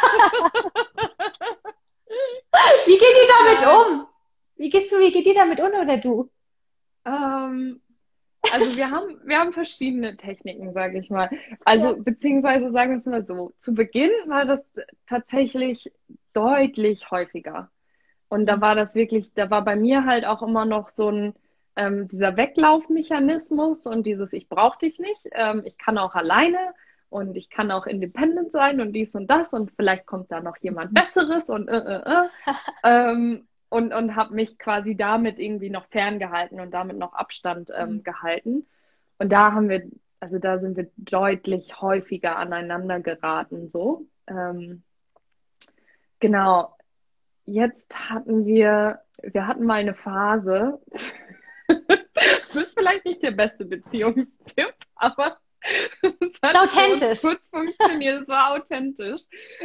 Wie geht ihr damit Total. um? Wie geht ihr damit um oder du? Ähm, also wir haben verschiedene Techniken, sage ich mal. Ja. Also beziehungsweise sagen wir es mal so. Zu Beginn war das tatsächlich deutlich häufiger. Und da war das wirklich, da war bei mir halt auch immer noch so dieser Weglaufmechanismus und dieses Ich brauche dich nicht, ich kann auch alleine und ich kann auch independent sein und dies und das und vielleicht kommt da noch jemand Besseres und habe mich quasi damit irgendwie noch ferngehalten und damit noch Abstand gehalten. Und da also da sind wir deutlich häufiger aneinander geraten, so. Genau. Wir hatten mal eine Phase, das ist vielleicht nicht der beste Beziehungstipp, aber es hat für uns Authentisch. kurz funktioniert, es war authentisch.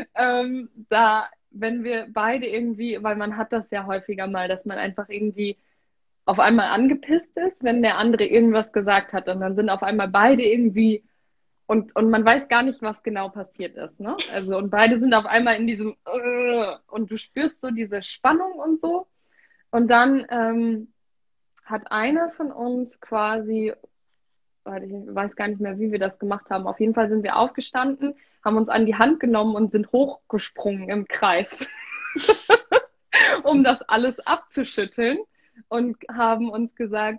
Wenn wir beide irgendwie, weil man hat das ja häufiger mal, dass man einfach irgendwie auf einmal angepisst ist, wenn der andere irgendwas gesagt hat und dann sind auf einmal beide irgendwie und man weiß gar nicht, was genau passiert ist, ne? Also, und beide sind auf einmal in diesem und du spürst so diese Spannung und so. Und dann hat einer von uns quasi, ich weiß gar nicht mehr, wie wir das gemacht haben. Auf jeden Fall sind wir aufgestanden, haben uns an die Hand genommen und sind hochgesprungen im Kreis, um das alles abzuschütteln und haben uns gesagt,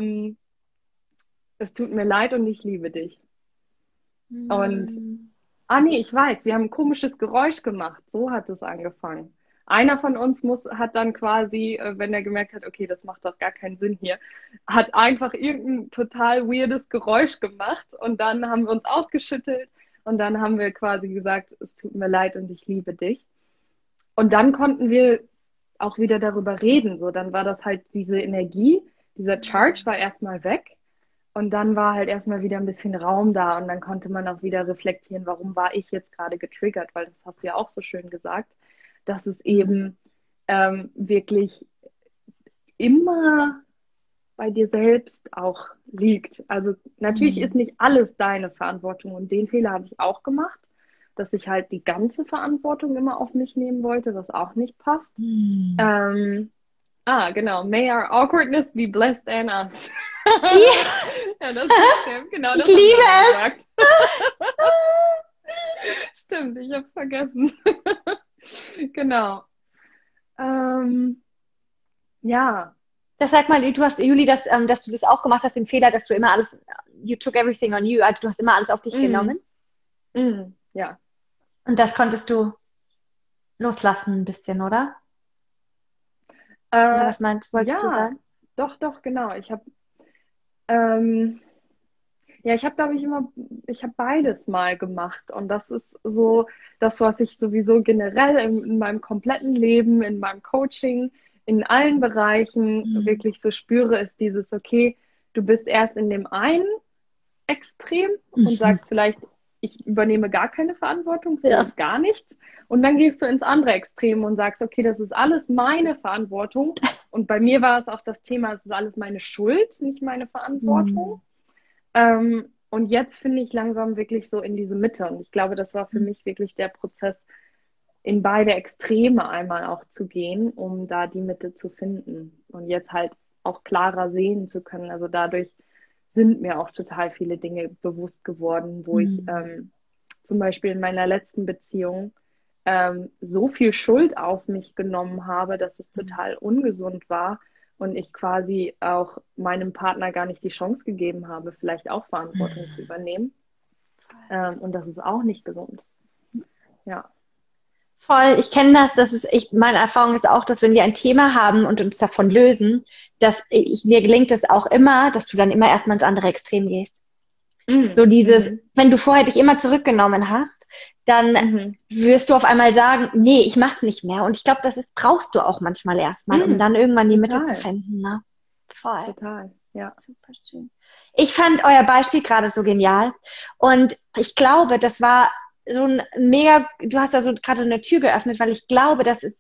es tut mir leid und ich liebe dich. Und nee, ich weiß, wir haben ein komisches Geräusch gemacht. So hat es angefangen. Einer von uns hat dann quasi, wenn er gemerkt hat, okay, das macht doch gar keinen Sinn hier, hat einfach irgendein total weirdes Geräusch gemacht und dann haben wir uns ausgeschüttelt und dann haben wir quasi gesagt, es tut mir leid und ich liebe dich. Und dann konnten wir auch wieder darüber reden. So, dann war das halt diese Energie, dieser Charge war erstmal weg. Und dann war halt erstmal wieder ein bisschen Raum da und dann konnte man auch wieder reflektieren, warum war ich jetzt gerade getriggert, weil das hast du ja auch so schön gesagt, dass es eben wirklich immer bei dir selbst auch liegt. Also natürlich ist nicht alles deine Verantwortung und den Fehler habe ich auch gemacht, dass ich halt die ganze Verantwortung immer auf mich nehmen wollte, was auch nicht passt. Genau. May our awkwardness be blessed and us. Ja, das ist genau Ich das hast liebe du es. gesagt. Stimmt, ich habe es vergessen. Genau. Ja. Das sag mal, du hast, Juli, dass du das auch gemacht hast, den Fehler, dass du immer alles, you took everything on you, also du hast immer alles auf dich genommen. Ja. Und das konntest du loslassen ein bisschen, oder? Oder was wolltest du Ja, sagen? doch, genau. Ich habe, glaube ich habe beides mal gemacht. Und das ist so das, was ich sowieso generell in meinem kompletten Leben, in meinem Coaching, in allen Bereichen wirklich so spüre, ist dieses, okay, du bist erst in dem einen Extrem und sagst vielleicht, ich übernehme gar keine Verantwortung für gar nichts. Und dann gehst du ins andere Extrem und sagst, okay, das ist alles meine Verantwortung. Und bei mir war es auch das Thema, es ist alles meine Schuld, nicht meine Verantwortung. Und jetzt finde ich langsam wirklich so in diese Mitte. Und ich glaube, das war für mich wirklich der Prozess, in beide Extreme einmal auch zu gehen, um da die Mitte zu finden. Und jetzt halt auch klarer sehen zu können. Also dadurch sind mir auch total viele Dinge bewusst geworden, wo ich zum Beispiel in meiner letzten Beziehung so viel Schuld auf mich genommen habe, dass es total ungesund war und ich quasi auch meinem Partner gar nicht die Chance gegeben habe, vielleicht auch Verantwortung zu übernehmen. Und das ist auch nicht gesund. Ja. Voll, ich kenne das ist echt, meine Erfahrung ist auch, dass wenn wir ein Thema haben und uns davon lösen, mir gelingt es auch immer, dass du dann immer erstmal ins andere Extrem gehst. So dieses, wenn du vorher dich immer zurückgenommen hast, dann wirst du auf einmal sagen, nee, ich mach's nicht mehr. Und ich glaube, brauchst du auch manchmal erstmal, um dann irgendwann die Mitte zu finden. Ne? Voll. Total, ja. Super schön. Ich fand euer Beispiel gerade so genial. Und ich glaube, das war so ein du hast da so gerade eine Tür geöffnet, weil ich glaube, das ist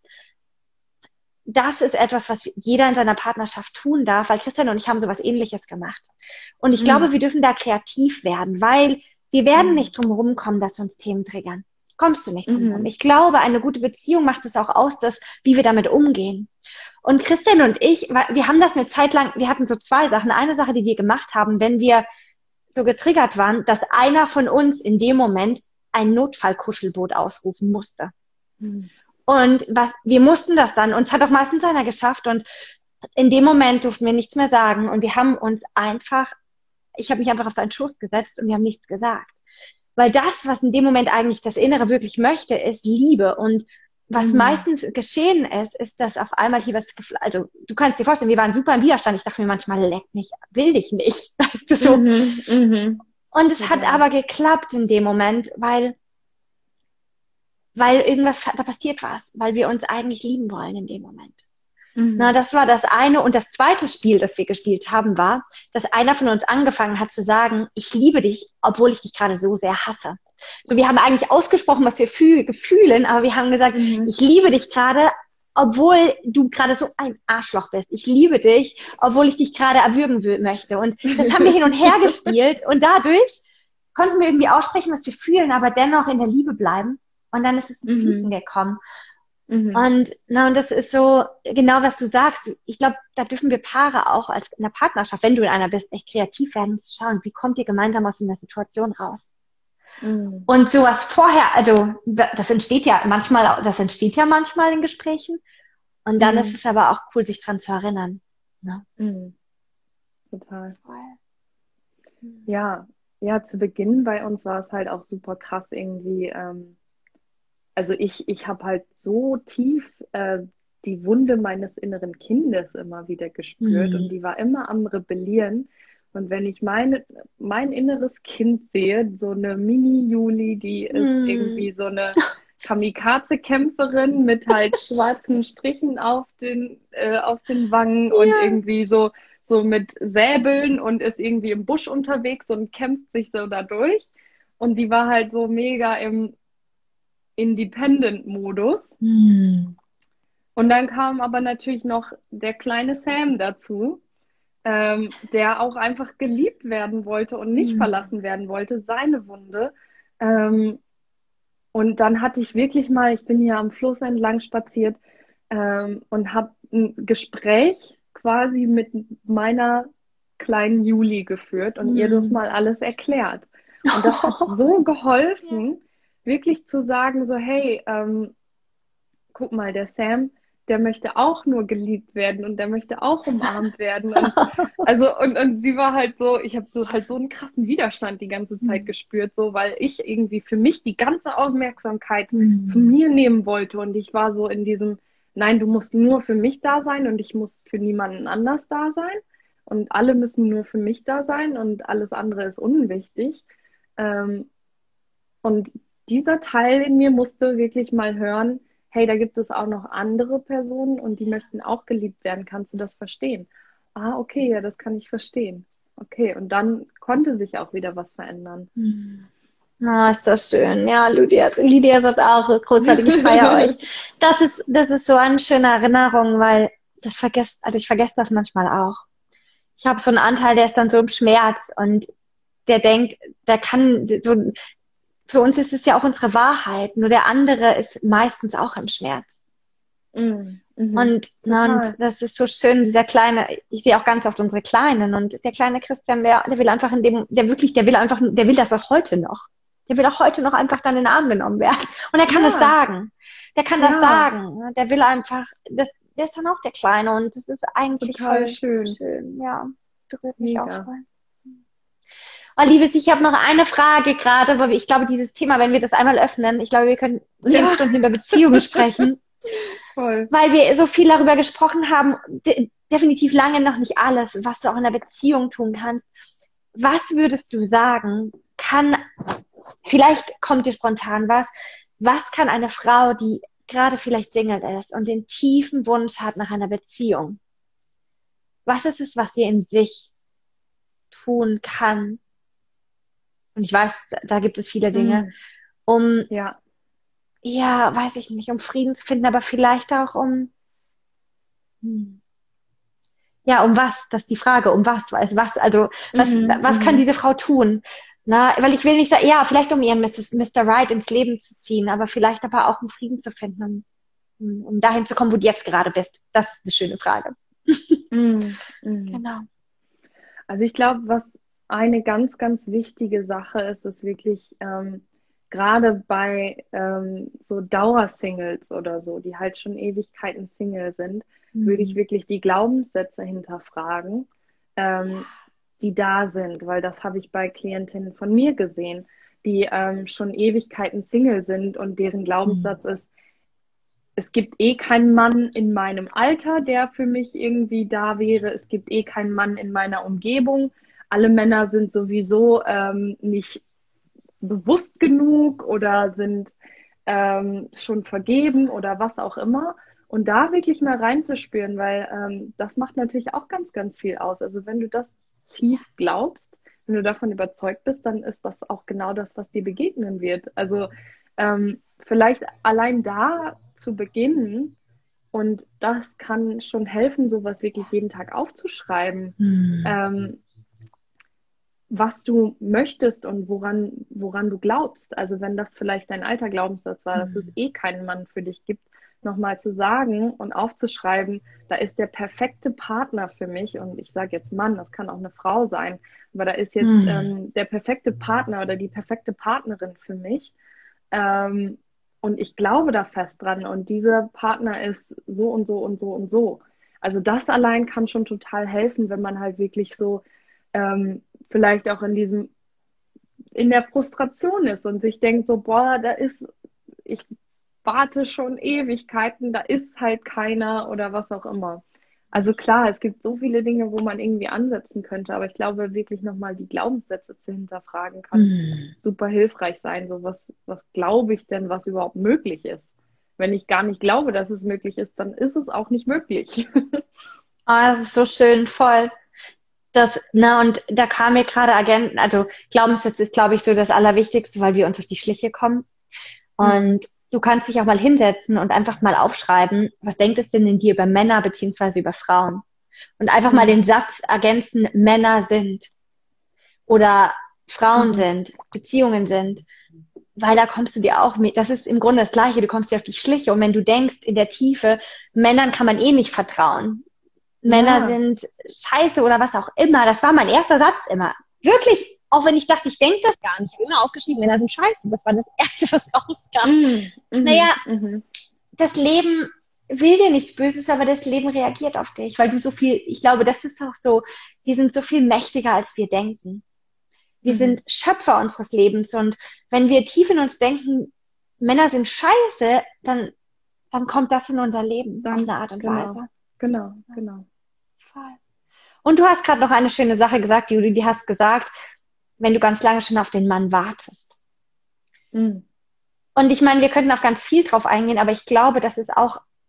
etwas, was jeder in seiner Partnerschaft tun darf, weil Christian und ich haben sowas Ähnliches gemacht. Und ich glaube, wir dürfen da kreativ werden, weil wir werden nicht drum rumkommen, dass uns Themen triggern. Kommst du nicht drum rum. Ich glaube, eine gute Beziehung macht es auch aus, wie wir damit umgehen. Und Christian und ich, wir haben das eine Zeit lang, wir hatten so 2 Sachen. Eine Sache, die wir gemacht haben, wenn wir so getriggert waren, dass einer von uns in dem Moment ein Notfallkuschelboot ausrufen musste. Und wir mussten das dann, und es hat auch meistens einer geschafft, und in dem Moment durften wir nichts mehr sagen, und ich habe mich einfach auf seinen Schoß gesetzt und wir haben nichts gesagt. Weil das, was in dem Moment eigentlich das Innere wirklich möchte, ist Liebe. Und was meistens geschehen ist, dass auf einmal hier also du kannst dir vorstellen, wir waren super im Widerstand. Ich dachte mir manchmal, leck mich, will dich nicht. Weißt du so. Und es hat aber geklappt in dem Moment, weil da passiert was, weil wir uns eigentlich lieben wollen in dem Moment. Na, das war das eine. Und das zweite Spiel, das wir gespielt haben, war, dass einer von uns angefangen hat zu sagen, ich liebe dich, obwohl ich dich gerade so sehr hasse. So, wir haben eigentlich ausgesprochen, was wir fühlen, aber wir haben gesagt, ich liebe dich gerade, obwohl du gerade so ein Arschloch bist. Ich liebe dich, obwohl ich dich gerade erwürgen möchte. Und das haben wir hin und her gespielt. Und dadurch konnten wir irgendwie aussprechen, was wir fühlen, aber dennoch in der Liebe bleiben. Und dann ist es ins Fließen gekommen. Und das ist so genau, was du sagst. Ich glaube, da dürfen wir Paare auch in der Partnerschaft, wenn du in einer bist, echt kreativ werden, um zu schauen, wie kommt ihr gemeinsam aus einer Situation raus. Und sowas vorher, also das entsteht ja manchmal in Gesprächen. Und dann ist es aber auch cool, sich dran zu erinnern. Ne? Total. Ja, zu Beginn bei uns war es halt auch super krass irgendwie. Also ich habe halt so tief die Wunde meines inneren Kindes immer wieder gespürt und die war immer am Rebellieren. Und wenn ich mein inneres Kind sehe, so eine Mini-Juli, die ist irgendwie so eine Kamikaze-Kämpferin mit halt schwarzen Strichen auf den Wangen und irgendwie so mit Säbeln und ist irgendwie im Busch unterwegs und kämpft sich so da durch. Und die war halt so mega im Independent-Modus. Und dann kam aber natürlich noch der kleine Sam dazu, der auch einfach geliebt werden wollte und nicht verlassen werden wollte, seine Wunde. Und dann hatte ich wirklich mal, ich bin hier am Fluss entlang spaziert und habe ein Gespräch quasi mit meiner kleinen Juli geführt und ihr das mal alles erklärt. Und das hat so geholfen, wirklich zu sagen, so hey, guck mal, der Sam, der möchte auch nur geliebt werden und der möchte auch umarmt werden. Und sie war halt so, ich habe so halt so einen krassen Widerstand die ganze Zeit gespürt, so weil ich irgendwie für mich die ganze Aufmerksamkeit zu mir nehmen wollte. Und ich war so in diesem, nein, du musst nur für mich da sein und ich muss für niemanden anders da sein. Und alle müssen nur für mich da sein und alles andere ist unwichtig. Und dieser Teil in mir musste wirklich mal hören, hey, da gibt es auch noch andere Personen und die möchten auch geliebt werden. Kannst du das verstehen? Ah, okay, ja, das kann ich verstehen. Okay, und dann konnte sich auch wieder was verändern. Ah, ist das schön. Ja, Lydia ist das auch großartig. Ich feiere euch. Das ist so eine schöne Erinnerung, weil ich vergesse das manchmal auch. Ich habe so einen Anteil, der ist dann so im Schmerz und der denkt, der kann so. Für uns ist es ja auch unsere Wahrheit, nur der andere ist meistens auch im Schmerz. Und Und Total. das ist so schön, dieser kleine, ich sehe auch ganz oft unsere Kleinen und der kleine Christian, der will einfach der will das auch heute noch. Der will auch heute noch einfach dann in den Arm genommen werden. Und er kann es Ja, sagen. Der kann das ja, sagen. Der will einfach, der ist dann auch der Kleine und das ist eigentlich total voll schön. schön. Ja, berührt mich auch Mega. voll. Oh, Liebes, ich habe noch eine Frage gerade, weil ich glaube, dieses Thema, wenn wir das einmal öffnen, ich glaube, wir können 10 Ja, Stunden über Beziehungen sprechen, voll. weil wir so viel darüber gesprochen haben. Definitiv lange noch nicht alles, was du auch in der Beziehung tun kannst. Was würdest du sagen, vielleicht kommt dir spontan was kann eine Frau, die gerade vielleicht Single ist und den tiefen Wunsch hat nach einer Beziehung, was ist es, was sie in sich tun kann? Und ich weiß, da gibt es viele Dinge, um, Ja, ja, weiß ich nicht, um Frieden zu finden, aber vielleicht auch ja, um was? Das ist die Frage, um was? Also, was kann diese Frau tun? Na, weil ich will nicht sagen, ja, vielleicht um ihren Mr. Right ins Leben zu ziehen, aber vielleicht aber auch um Frieden zu finden, um dahin zu kommen, wo du jetzt gerade bist. Das ist eine schöne Frage. Genau. Also ich glaube, was eine ganz, ganz wichtige Sache ist, ist wirklich gerade bei so Dauersingles oder so, die halt schon Ewigkeiten Single sind, würde ich wirklich die Glaubenssätze hinterfragen, die da sind, weil das habe ich bei Klientinnen von mir gesehen, die schon Ewigkeiten Single sind und deren Glaubenssatz ist, es gibt eh keinen Mann in meinem Alter, der für mich irgendwie da wäre. Es gibt eh keinen Mann in meiner Umgebung. Alle Männer sind sowieso nicht bewusst genug oder sind schon vergeben oder was auch immer. Und da wirklich mal reinzuspüren, weil das macht natürlich auch ganz, ganz viel aus. Also wenn du das tief glaubst, wenn du davon überzeugt bist, dann ist das auch genau das, was dir begegnen wird. Also vielleicht allein da zu beginnen und das kann schon helfen, sowas wirklich jeden Tag aufzuschreiben, was du möchtest und woran du glaubst. Also wenn das vielleicht dein alter Glaubenssatz war, dass es eh keinen Mann für dich gibt, nochmal zu sagen und aufzuschreiben, da ist der perfekte Partner für mich und ich sage jetzt Mann, das kann auch eine Frau sein, aber da ist jetzt der perfekte Partner oder die perfekte Partnerin für mich. Und ich glaube da fest dran und dieser Partner ist so und so und so und so. Also das allein kann schon total helfen, wenn man halt wirklich so vielleicht auch in der Frustration ist und sich denkt so, boah, ich warte schon Ewigkeiten, da ist halt keiner oder was auch immer. Also klar, es gibt so viele Dinge, wo man irgendwie ansetzen könnte, aber ich glaube, wirklich nochmal die Glaubenssätze zu hinterfragen kann super hilfreich sein. So, was glaube ich denn, was überhaupt möglich ist? Wenn ich gar nicht glaube, dass es möglich ist, dann ist es auch nicht möglich. Das ist so schön, voll. Und da kam mir gerade also Glaubenssatz ist, glaube ich, so das Allerwichtigste, weil wir uns auf die Schliche kommen. Und du kannst dich auch mal hinsetzen und einfach mal aufschreiben, was denkt es denn in dir über Männer beziehungsweise über Frauen? Und einfach mal den Satz ergänzen, Männer sind oder Frauen sind, Beziehungen sind. Weil da kommst du dir auch mit, das ist im Grunde das Gleiche, du kommst dir auf die Schliche. Und wenn du denkst, in der Tiefe, Männern kann man eh nicht vertrauen. Männer sind scheiße oder was auch immer. Das war mein erster Satz immer. Wirklich, auch wenn ich dachte, ich denke das gar nicht. Ich habe immer aufgeschrieben, Männer sind scheiße. Das war das Erste, was rauskam. Das Leben will dir nichts Böses, aber das Leben reagiert auf dich, weil du so viel, ich glaube, das ist auch so, wir sind so viel mächtiger, als wir denken. Wir sind Schöpfer unseres Lebens und wenn wir tief in uns denken, Männer sind scheiße, dann kommt das in unser Leben auf eine Art und Weise. Genau. Voll. Und du hast gerade noch eine schöne Sache gesagt, Judy, die hast gesagt, wenn du ganz lange schon auf den Mann wartest. Und ich meine, wir könnten auf ganz viel drauf eingehen, aber ich glaube, das ist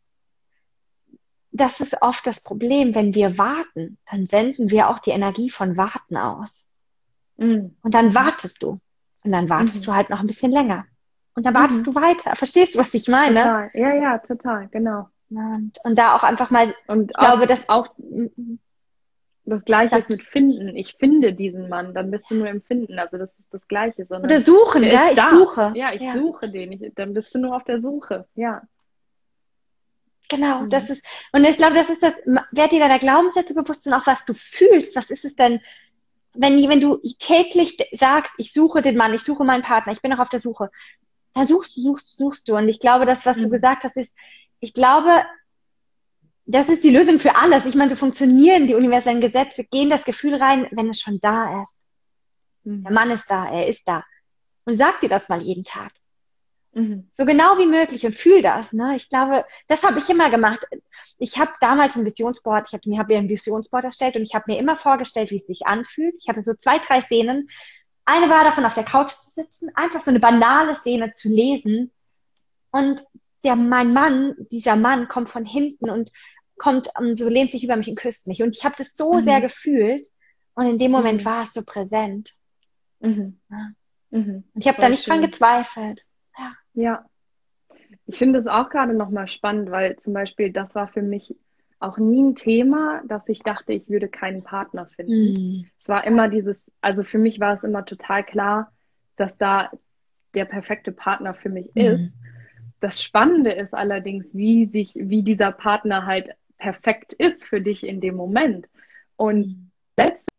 oft das Problem, wenn wir warten, dann senden wir auch die Energie von Warten aus. Und dann wartest du. Und dann wartest du halt noch ein bisschen länger. Und dann wartest du weiter. Verstehst du, was ich meine? Total. Ja, total, genau. Und da auch einfach mal, und ich glaube, dass auch das Gleiche ist mit finden. Ich finde diesen Mann, dann bist du nur im Finden. Also das ist das Gleiche. Oder suchen, ja? Ich suche. Ja, ich suche den. Dann bist du nur auf der Suche. Ja. Genau, das ist, und ich glaube, das ist das, werd dir deiner Glaubenssätze bewusst und auch was du fühlst. Was ist es denn, wenn du täglich sagst, ich suche den Mann, ich suche meinen Partner, ich bin noch auf der Suche, dann suchst du. Und ich glaube, das, was du gesagt hast, ist, ich glaube, das ist die Lösung für alles. Ich meine, so funktionieren die universellen Gesetze, gehen das Gefühl rein, wenn es schon da ist. Der Mann ist da, er ist da. Und sag dir das mal jeden Tag. So genau wie möglich und fühl das. Ne? Ich glaube, das habe ich immer gemacht. Ich habe damals ein Visionsboard, ich habe mir ein Visionsboard erstellt und ich habe mir immer vorgestellt, wie es sich anfühlt. Ich hatte so 2, 3 Szenen. Eine war davon, auf der Couch zu sitzen, einfach so eine banale Szene zu lesen. Und mein Mann, dieser Mann, kommt von hinten und kommt, so lehnt sich über mich und küsst mich. Und ich habe das so sehr gefühlt. Und in dem Moment war es so präsent. Ja. Und ich habe da nicht dran gezweifelt. Ja, ich finde es auch gerade nochmal spannend, weil zum Beispiel das war für mich auch nie ein Thema, dass ich dachte, ich würde keinen Partner finden. Es war immer also für mich war es immer total klar, dass da der perfekte Partner für mich ist. Das Spannende ist allerdings, wie dieser Partner halt perfekt ist für dich in dem Moment. Und selbst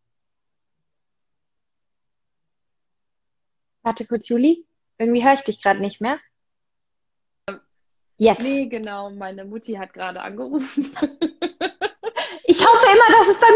Warte kurz, Juli. Irgendwie höre ich dich gerade nicht mehr. Jetzt. Nee, genau, meine Mutti hat gerade angerufen. Ich hoffe immer, dass es bei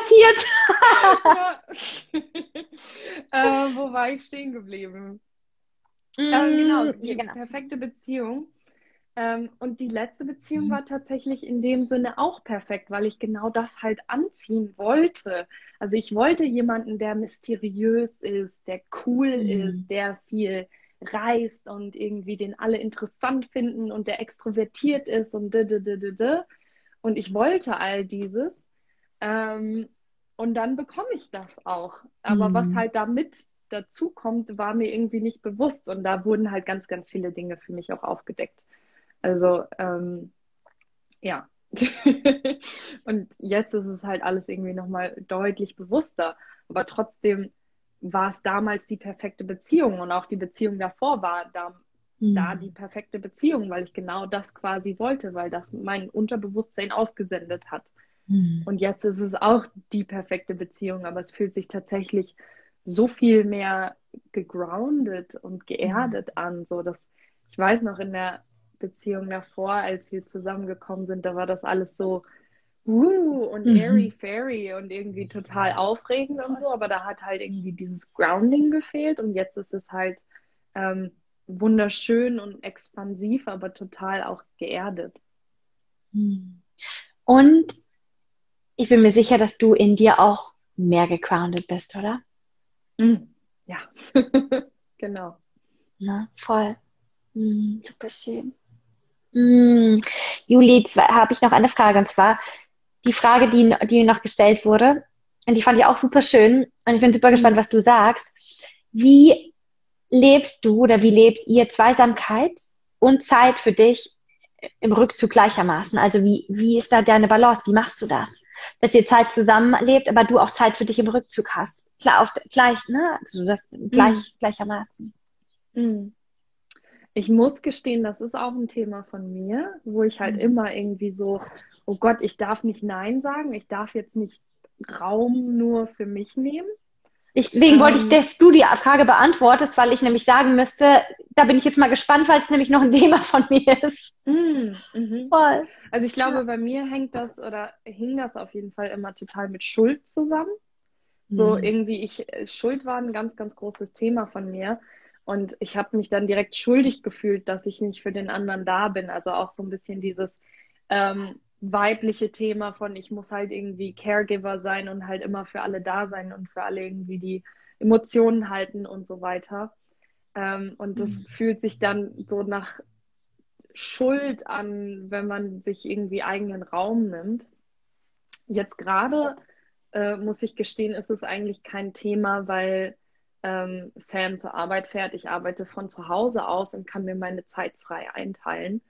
mir nicht passiert. Wo war ich stehen geblieben? Genau, die genau. perfekte Beziehung. Und die letzte Beziehung war tatsächlich in dem Sinne auch perfekt, weil ich genau das halt anziehen wollte. Also ich wollte jemanden, der mysteriös ist, der cool ist, der viel reist und irgendwie den alle interessant finden und der extrovertiert ist und Und ich wollte all dieses. Und dann bekomme ich das auch. Aber was halt damit dazu kommt, war mir irgendwie nicht bewusst. Und da wurden halt ganz, ganz viele Dinge für mich auch aufgedeckt. Also, ja. Und jetzt ist es halt alles irgendwie nochmal deutlich bewusster. Aber trotzdem war es damals die perfekte Beziehung und auch die Beziehung davor war da die perfekte Beziehung, weil ich genau das quasi wollte, weil das mein Unterbewusstsein ausgesendet hat. Und jetzt ist es auch die perfekte Beziehung, aber es fühlt sich tatsächlich so viel mehr gegroundet und geerdet an, so dass ich weiß noch in der Beziehung davor, als wir zusammengekommen sind, da war das alles so und airy-fairy und irgendwie total aufregend und so, aber da hat halt irgendwie dieses Grounding gefehlt und jetzt ist es halt wunderschön und expansiv, aber total auch geerdet. Und ich bin mir sicher, dass du in dir auch mehr gegroundet bist, oder? Ja, genau. Na, voll. Super schön. Juli, habe ich noch eine Frage, und zwar die Frage, die noch gestellt wurde, und die fand ich auch super schön, und ich bin super gespannt, was du sagst. Wie lebst du oder wie lebt ihr Zweisamkeit und Zeit für dich im Rückzug gleichermaßen? Also wie ist da deine Balance? Wie machst du das? Dass ihr Zeit zusammenlebt, aber du auch Zeit für dich im Rückzug hast. Klar, gleich, ne? Also das gleichermaßen. Ich muss gestehen, das ist auch ein Thema von mir, wo ich halt immer irgendwie so, oh Gott, ich darf nicht Nein sagen, ich darf jetzt nicht Raum nur für mich nehmen. Deswegen wollte ich, dass du die Frage beantwortest, weil ich nämlich sagen müsste, da bin ich jetzt mal gespannt, weil es nämlich noch ein Thema von mir ist. Voll. Also ich glaube, bei mir hing das auf jeden Fall immer total mit Schuld zusammen. So irgendwie, Schuld war ein ganz, ganz großes Thema von mir. Und ich habe mich dann direkt schuldig gefühlt, dass ich nicht für den anderen da bin. Also auch so ein bisschen dieses weibliche Thema von, ich muss halt irgendwie Caregiver sein und halt immer für alle da sein und für alle irgendwie die Emotionen halten und so weiter. Und das fühlt sich dann so nach Schuld an, wenn man sich irgendwie eigenen Raum nimmt. Jetzt gerade, muss ich gestehen, ist es eigentlich kein Thema, weil Sam zur Arbeit fährt. Ich arbeite von zu Hause aus und kann mir meine Zeit frei einteilen.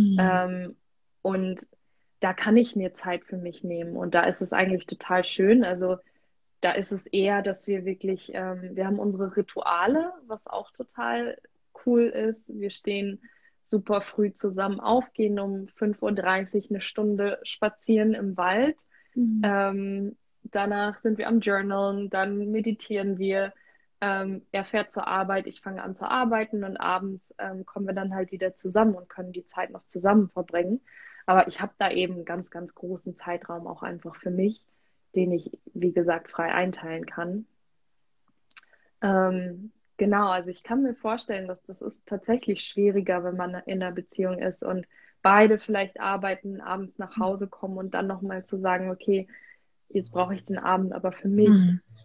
Und da kann ich mir Zeit für mich nehmen. Und da ist es eigentlich total schön. Also da ist es eher, dass wir wirklich, wir haben unsere Rituale, was auch total cool ist. Wir stehen super früh zusammen aufgehen, um 5:30 Uhr eine Stunde spazieren im Wald. Danach sind wir am Journalen, dann meditieren wir. Er fährt zur Arbeit, ich fange an zu arbeiten und abends kommen wir dann halt wieder zusammen und können die Zeit noch zusammen verbringen. Aber ich habe da eben einen ganz, ganz großen Zeitraum auch einfach für mich, den ich, wie gesagt, frei einteilen kann. Genau, also ich kann mir vorstellen, dass das ist tatsächlich schwieriger, wenn man in einer Beziehung ist und beide vielleicht arbeiten, abends nach Hause kommen und dann nochmal zu sagen, okay, jetzt brauche ich den Abend aber für mich.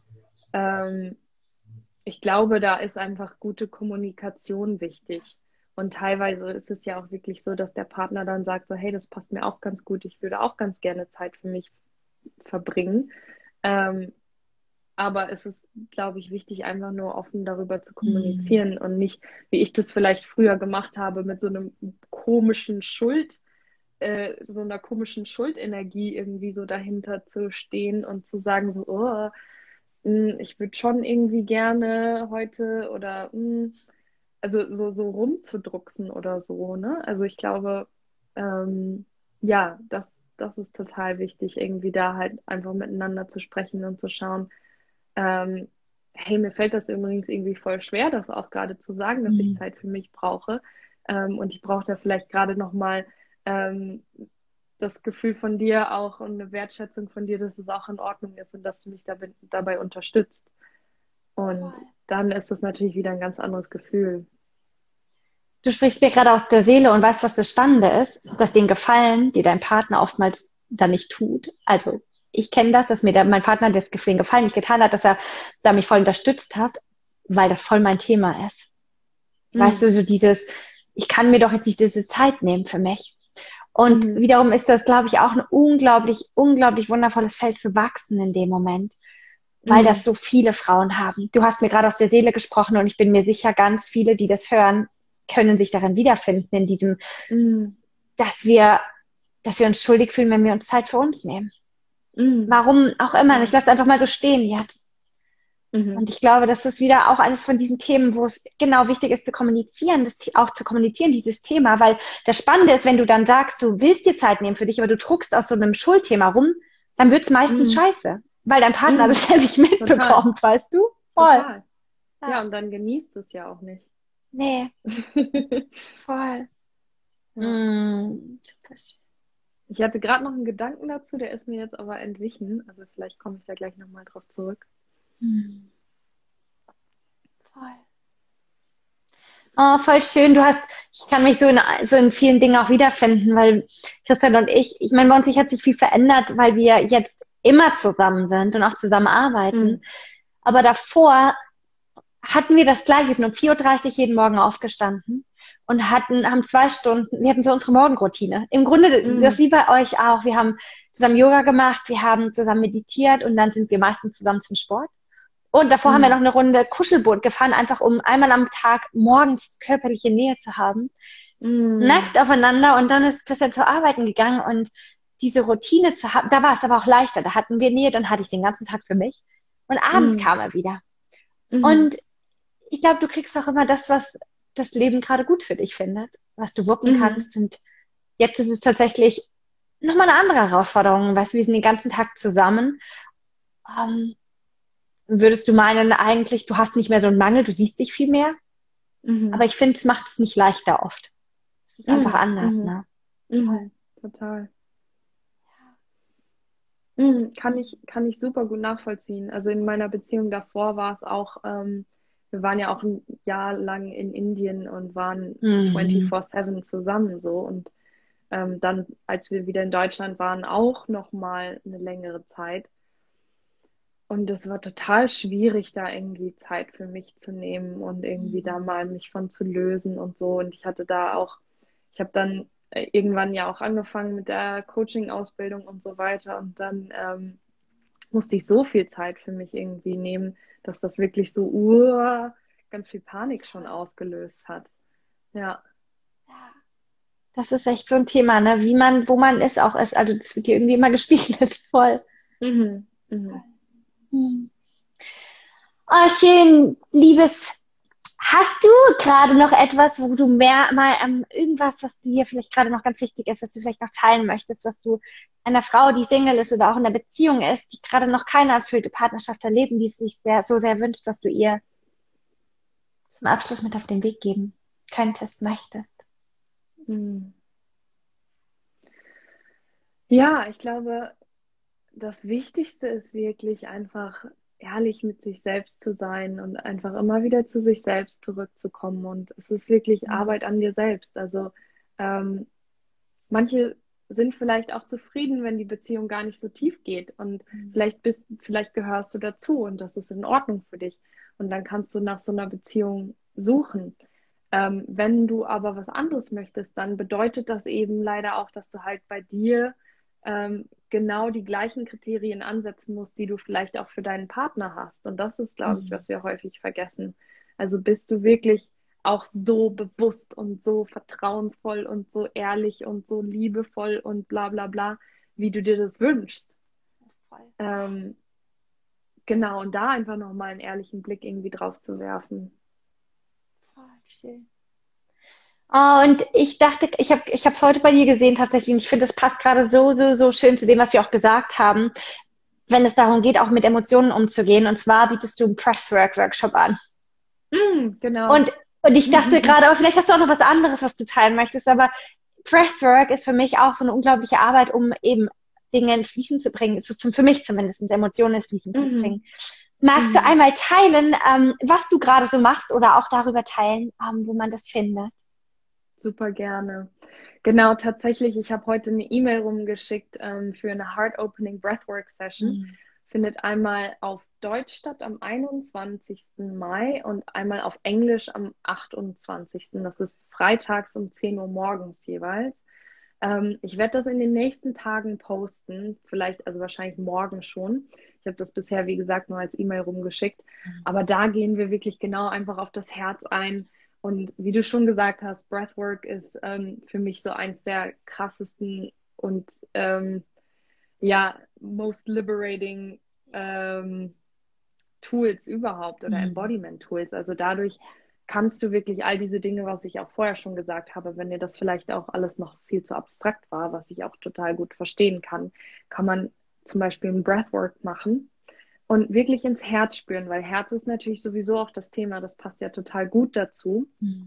Ich glaube, da ist einfach gute Kommunikation wichtig. Und teilweise ist es ja auch wirklich so, dass der Partner dann sagt, so, hey, das passt mir auch ganz gut, ich würde auch ganz gerne Zeit für mich verbringen. Aber es ist, glaube ich, wichtig, einfach nur offen darüber zu kommunizieren und nicht, wie ich das vielleicht früher gemacht habe, mit so einem komischen so einer komischen Schuldenergie irgendwie so dahinter zu stehen und zu sagen, so, oh, ich würde schon irgendwie gerne heute oder also so rumzudrucksen oder so, ne? Also ich glaube, ja, das ist total wichtig, irgendwie da halt einfach miteinander zu sprechen und zu schauen, hey, mir fällt das übrigens irgendwie voll schwer, das auch gerade zu sagen, dass ich Zeit für mich brauche. Und ich brauche da vielleicht gerade nochmal das Gefühl von dir auch und eine Wertschätzung von dir, dass es auch in Ordnung ist und dass du mich dabei unterstützt. Und dann ist das natürlich wieder ein ganz anderes Gefühl. Du sprichst mir gerade aus der Seele und weißt, was das Spannende ist? Dass den Gefallen, die dein Partner oftmals dann nicht tut. Also ich kenne das, dass mir mein Partner das den Gefallen nicht getan hat, dass er da mich voll unterstützt hat, weil das voll mein Thema ist. Weißt du, so dieses, ich kann mir doch jetzt nicht diese Zeit nehmen für mich. Und wiederum ist das, glaube ich, auch ein unglaublich, unglaublich wundervolles Feld zu wachsen in dem Moment, weil das so viele Frauen haben. Du hast mir gerade aus der Seele gesprochen und ich bin mir sicher, ganz viele, die das hören, können sich darin wiederfinden, in diesem, dass wir uns schuldig fühlen, wenn wir uns Zeit für uns nehmen. Warum auch immer. Ich lasse es einfach mal so stehen jetzt. Und ich glaube, das ist wieder auch eines von diesen Themen, wo es genau wichtig ist zu kommunizieren, dieses Thema, weil das Spannende ist, wenn du dann sagst, du willst dir Zeit nehmen für dich, aber du druckst aus so einem Schuldthema rum, dann wird es meistens scheiße, weil dein Partner das ja nicht mitbekommt, Total. Weißt du? Voll. Total. Ja, und dann genießt es ja auch nicht. Nee. Voll. Ich hatte gerade noch einen Gedanken dazu, der ist mir jetzt aber entwichen. Also vielleicht komme ich da gleich nochmal drauf zurück. Voll. Oh, voll schön. Ich kann mich so in vielen Dingen auch wiederfinden, weil Christian und ich meine, bei uns hat sich viel verändert, weil wir jetzt immer zusammen sind und auch zusammen arbeiten. Aber davor hatten wir das Gleiche. Wir sind um 4:30 Uhr jeden Morgen aufgestanden und haben 2 Stunden, wir hatten so unsere Morgenroutine. Im Grunde, das wie bei euch auch. Wir haben zusammen Yoga gemacht, wir haben zusammen meditiert und dann sind wir meistens zusammen zum Sport. Und davor haben wir noch eine Runde Kuschelboot gefahren, einfach um einmal am Tag morgens körperliche Nähe zu haben. Nackt aufeinander und dann ist Christian zur Arbeiten gegangen und diese Routine zu haben, da war es aber auch leichter. Da hatten wir Nähe, dann hatte ich den ganzen Tag für mich und abends kam er wieder. Und ich glaube, du kriegst auch immer das, was das Leben gerade gut für dich findet, was du wuppen kannst. Und jetzt ist es tatsächlich nochmal eine andere Herausforderung. Weißt du, wir sind den ganzen Tag zusammen. Würdest du meinen, eigentlich, du hast nicht mehr so einen Mangel, du siehst dich viel mehr? Aber ich finde, es macht es nicht leichter oft. Es ist einfach anders, ne? Total. Kann ich super gut nachvollziehen. Also in meiner Beziehung davor war es auch, wir waren ja auch ein Jahr lang in Indien und waren 24/7 zusammen so. Und dann, als wir wieder in Deutschland waren, auch nochmal eine längere Zeit. Und es war total schwierig, da irgendwie Zeit für mich zu nehmen und irgendwie da mal mich von zu lösen und so. Und ich habe dann irgendwann ja auch angefangen mit der Coaching-Ausbildung und so weiter. Und dann musste ich so viel Zeit für mich irgendwie nehmen, dass das wirklich so ganz viel Panik schon ausgelöst hat. Ja. Das ist echt so ein Thema, ne? Wo man ist, auch ist. Also das wird hier irgendwie immer gespiegelt, voll. Oh, schön, liebes Hast du gerade noch etwas, wo du mehr mal irgendwas, was dir vielleicht gerade noch ganz wichtig ist, was du vielleicht noch teilen möchtest, was du einer Frau, die Single ist oder auch in einer Beziehung ist, die gerade noch keine erfüllte Partnerschaft erleben, die sich so sehr wünscht, was du ihr zum Abschluss mit auf den Weg geben könntest, möchtest? Hm. Ja, ich glaube, das Wichtigste ist wirklich einfach ehrlich mit sich selbst zu sein und einfach immer wieder zu sich selbst zurückzukommen. Und es ist wirklich Arbeit an dir selbst. Also ähm, manche sind vielleicht auch zufrieden, wenn die Beziehung gar nicht so tief geht. Und vielleicht gehörst du dazu und das ist in Ordnung für dich. Und dann kannst du nach so einer Beziehung suchen. Wenn du aber was anderes möchtest, dann bedeutet das eben leider auch, dass du halt bei dir genau die gleichen Kriterien ansetzen musst, die du vielleicht auch für deinen Partner hast. Und das ist, glaube ich, was wir häufig vergessen. Also bist du wirklich auch so bewusst und so vertrauensvoll und so ehrlich und so liebevoll und bla bla bla, wie du dir das wünschst. Voll. Genau, und da einfach nochmal einen ehrlichen Blick irgendwie drauf zu werfen. Voll schön. Oh, und ich dachte, ich habe es heute bei dir gesehen tatsächlich. Und ich finde, es passt gerade so schön zu dem, was wir auch gesagt haben, wenn es darum geht, auch mit Emotionen umzugehen. Und zwar bietest du einen Breathwork-Workshop an. Genau. Und ich dachte gerade, aber vielleicht hast du auch noch was anderes, was du teilen möchtest. Aber Breathwork ist für mich auch so eine unglaubliche Arbeit, um eben Dinge ins Fließen zu bringen, für mich zumindest, Emotionen ins Fließen zu bringen. Magst du einmal teilen, was du gerade so machst oder auch darüber teilen, wo man das findet? Super gerne. Genau, tatsächlich, ich habe heute eine E-Mail rumgeschickt für eine Heart-Opening Breathwork Session. Findet einmal auf Deutsch statt am 21. Mai und einmal auf Englisch am 28. Das ist freitags um 10 Uhr morgens jeweils. Ich werde das in den nächsten Tagen posten, vielleicht, also wahrscheinlich morgen schon. Ich habe das bisher, wie gesagt, nur als E-Mail rumgeschickt. Aber da gehen wir wirklich genau einfach auf das Herz ein. Und wie du schon gesagt hast, Breathwork ist für mich so eins der krassesten und ja, most liberating Tools überhaupt oder Embodiment-Tools. Also dadurch kannst du wirklich all diese Dinge, was ich auch vorher schon gesagt habe, wenn dir das vielleicht auch alles noch viel zu abstrakt war, was ich auch total gut verstehen kann, kann man zum Beispiel ein Breathwork machen und wirklich ins Herz spüren, weil Herz ist natürlich sowieso auch das Thema, das passt ja total gut dazu,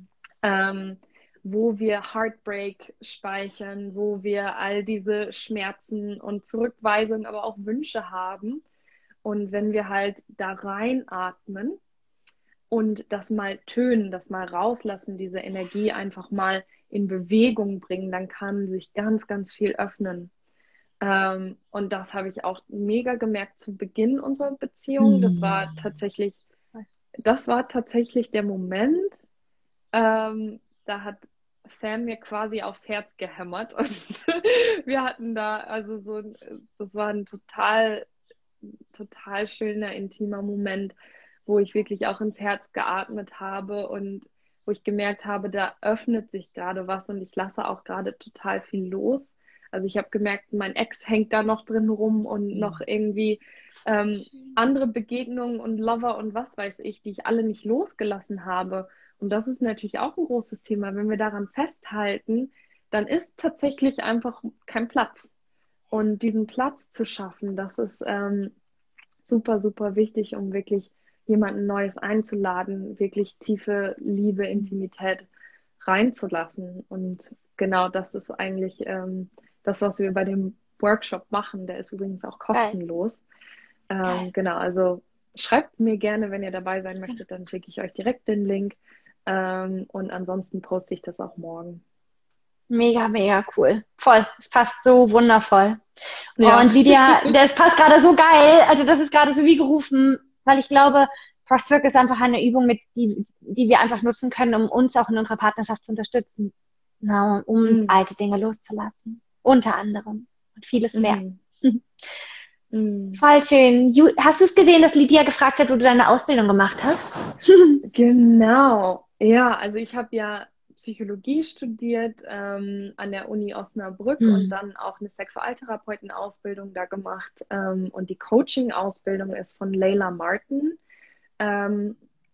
wo wir Heartbreak speichern, wo wir all diese Schmerzen und Zurückweisungen, aber auch Wünsche haben. Und wenn wir halt da reinatmen und das mal tönen, das mal rauslassen, diese Energie einfach mal in Bewegung bringen, dann kann sich ganz, ganz viel öffnen. Und das habe ich auch mega gemerkt zu Beginn unserer Beziehung. Das war tatsächlich der Moment. Da hat Sam mir quasi aufs Herz gehämmert und wir hatten da also das war ein total schöner, intimer Moment, wo ich wirklich auch ins Herz geatmet habe und wo ich gemerkt habe, da öffnet sich gerade was und ich lasse auch gerade total viel los. Also ich habe gemerkt, mein Ex hängt da noch drin rum und noch irgendwie andere Begegnungen und Lover und was weiß ich, die ich alle nicht losgelassen habe. Und das ist natürlich auch ein großes Thema. Wenn wir daran festhalten, dann ist tatsächlich einfach kein Platz. Und diesen Platz zu schaffen, das ist super, super wichtig, um wirklich jemanden Neues einzuladen, wirklich tiefe Liebe, Intimität reinzulassen. Und genau das ist eigentlich das, was wir bei dem Workshop machen. Der ist übrigens auch kostenlos. Genau, also schreibt mir gerne, wenn ihr dabei sein möchtet, dann schicke ich euch direkt den Link. Und ansonsten poste ich das auch morgen. Mega, mega cool. Voll. Es passt so wundervoll. Ja. Und Lydia, das passt gerade so geil. Also das ist gerade so wie gerufen, weil ich glaube, Breathwork ist einfach eine Übung, die wir einfach nutzen können, um uns auch in unserer Partnerschaft zu unterstützen. Genau, um alte Dinge loszulassen. Unter anderem. Und vieles mehr. Voll schön. Hast du es gesehen, dass Lydia gefragt hat, wo du deine Ausbildung gemacht hast? Genau. Ja, also ich habe ja Psychologie studiert an der Uni Osnabrück und dann auch eine Sexualtherapeutenausbildung da gemacht. Und die Coaching-Ausbildung ist von Layla Martin.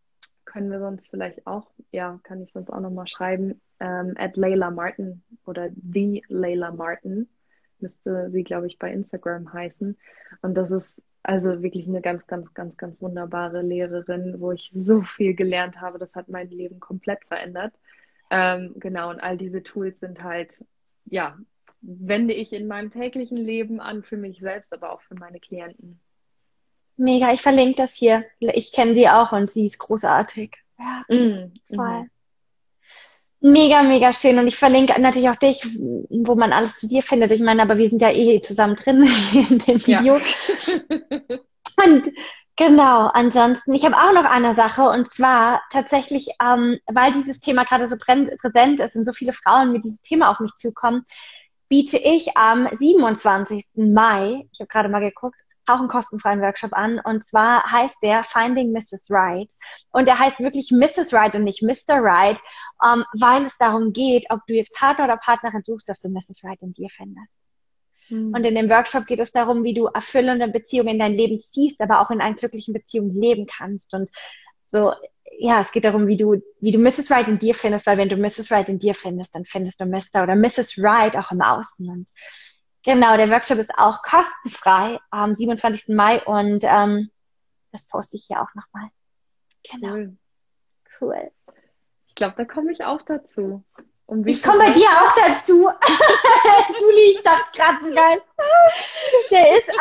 können wir sonst vielleicht auch, ja, kann ich sonst auch nochmal schreiben, at Layla Martin oder The Layla Martin müsste sie, glaube ich, bei Instagram heißen. Und das ist also wirklich eine ganz, ganz, ganz, ganz wunderbare Lehrerin, wo ich so viel gelernt habe. Das hat mein Leben komplett verändert. Genau, und all diese Tools sind halt, ja, wende ich in meinem täglichen Leben an, für mich selbst, aber auch für meine Klienten. Mega, ich verlinke das hier. Ich kenne sie auch und sie ist großartig. Ja, Mhm. voll. Mega, mega schön. Und ich verlinke natürlich auch dich, wo man alles zu dir findet. Ich meine, aber wir sind ja eh zusammen drin in dem Video. Ja. Und genau, ansonsten, ich habe auch noch eine Sache und zwar tatsächlich, weil dieses Thema gerade so präsent ist und so viele Frauen mit diesem Thema auf mich zukommen, biete ich am 27. Mai, ich habe gerade mal geguckt, auch einen kostenfreien Workshop an. Und zwar heißt der Finding Mrs. Right. Und der heißt wirklich Mrs. Right und nicht Mr. Right, weil es darum geht, ob du jetzt Partner oder Partnerin suchst, dass du Mrs. Right in dir findest. Und in dem Workshop geht es darum, wie du erfüllende Beziehungen in dein Leben ziehst, aber auch in einer glücklichen Beziehung leben kannst. Und so, ja, es geht darum, wie du Mrs. Right in dir findest, weil wenn du Mrs. Right in dir findest, dann findest du Mr. oder Mrs. Right auch im Außen. Und genau, der Workshop ist auch kostenfrei am 27. Mai und das poste ich hier auch nochmal. Genau. Cool. Ich glaube, da komme ich auch dazu. Ich komme bei dir auch dazu. Julie, ich dachte gerade geil. Der ist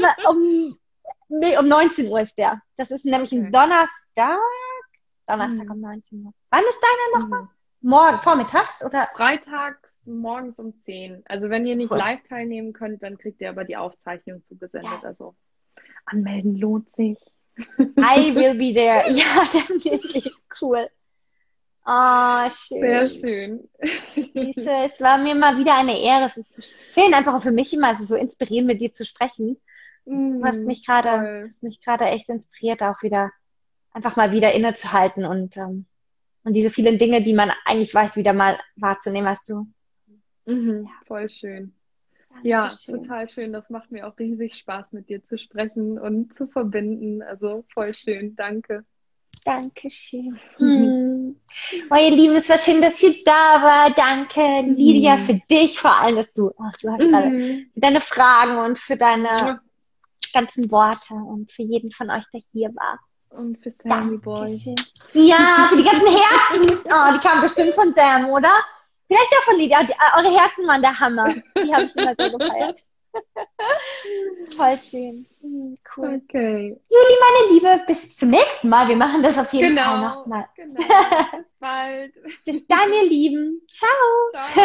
um 19 Uhr ist der. Das ist nämlich ein Donnerstag. Donnerstag um 19 Uhr. Wann ist deiner nochmal? Morgen, vormittags oder? Freitag morgens um 10. Also wenn ihr nicht live teilnehmen könnt, dann kriegt ihr aber die Aufzeichnung zugesendet. Ja. Also anmelden lohnt sich. I will be there. Ja, definitiv. Cool. Oh, schön. Sehr schön. Süße, es war mir mal wieder eine Ehre. Es ist so schön, einfach auch für mich immer, es ist so inspirierend, mit dir zu sprechen. Du hast mich gerade echt inspiriert, auch wieder einfach mal wieder innezuhalten und diese vielen Dinge, die man eigentlich weiß, wieder mal wahrzunehmen, weißt du. Ja. Voll schön. Ja, total schön. Das macht mir auch riesig Spaß, mit dir zu sprechen und zu verbinden. Also voll schön. Danke. Dankeschön. Oh, ihr Lieben, es war schön, dass ihr da war. Danke, Lydia, für dich vor allem, dass du hast gerade für deine Fragen und für deine ganzen Worte und für jeden von euch, der hier war. Und für Sammy Boy. Ja, für die ganzen Herzen. Oh, die kamen bestimmt von Sam, oder? Vielleicht auch von Lydia. Eure Herzen waren der Hammer. Die habe ich immer so gefeiert. Voll schön. Cool. Okay. Julie, meine Liebe, bis zum nächsten Mal. Wir machen das auf jeden Fall nochmal. Genau. Bis bald. Bis dann, ihr Lieben. Ciao. Ciao.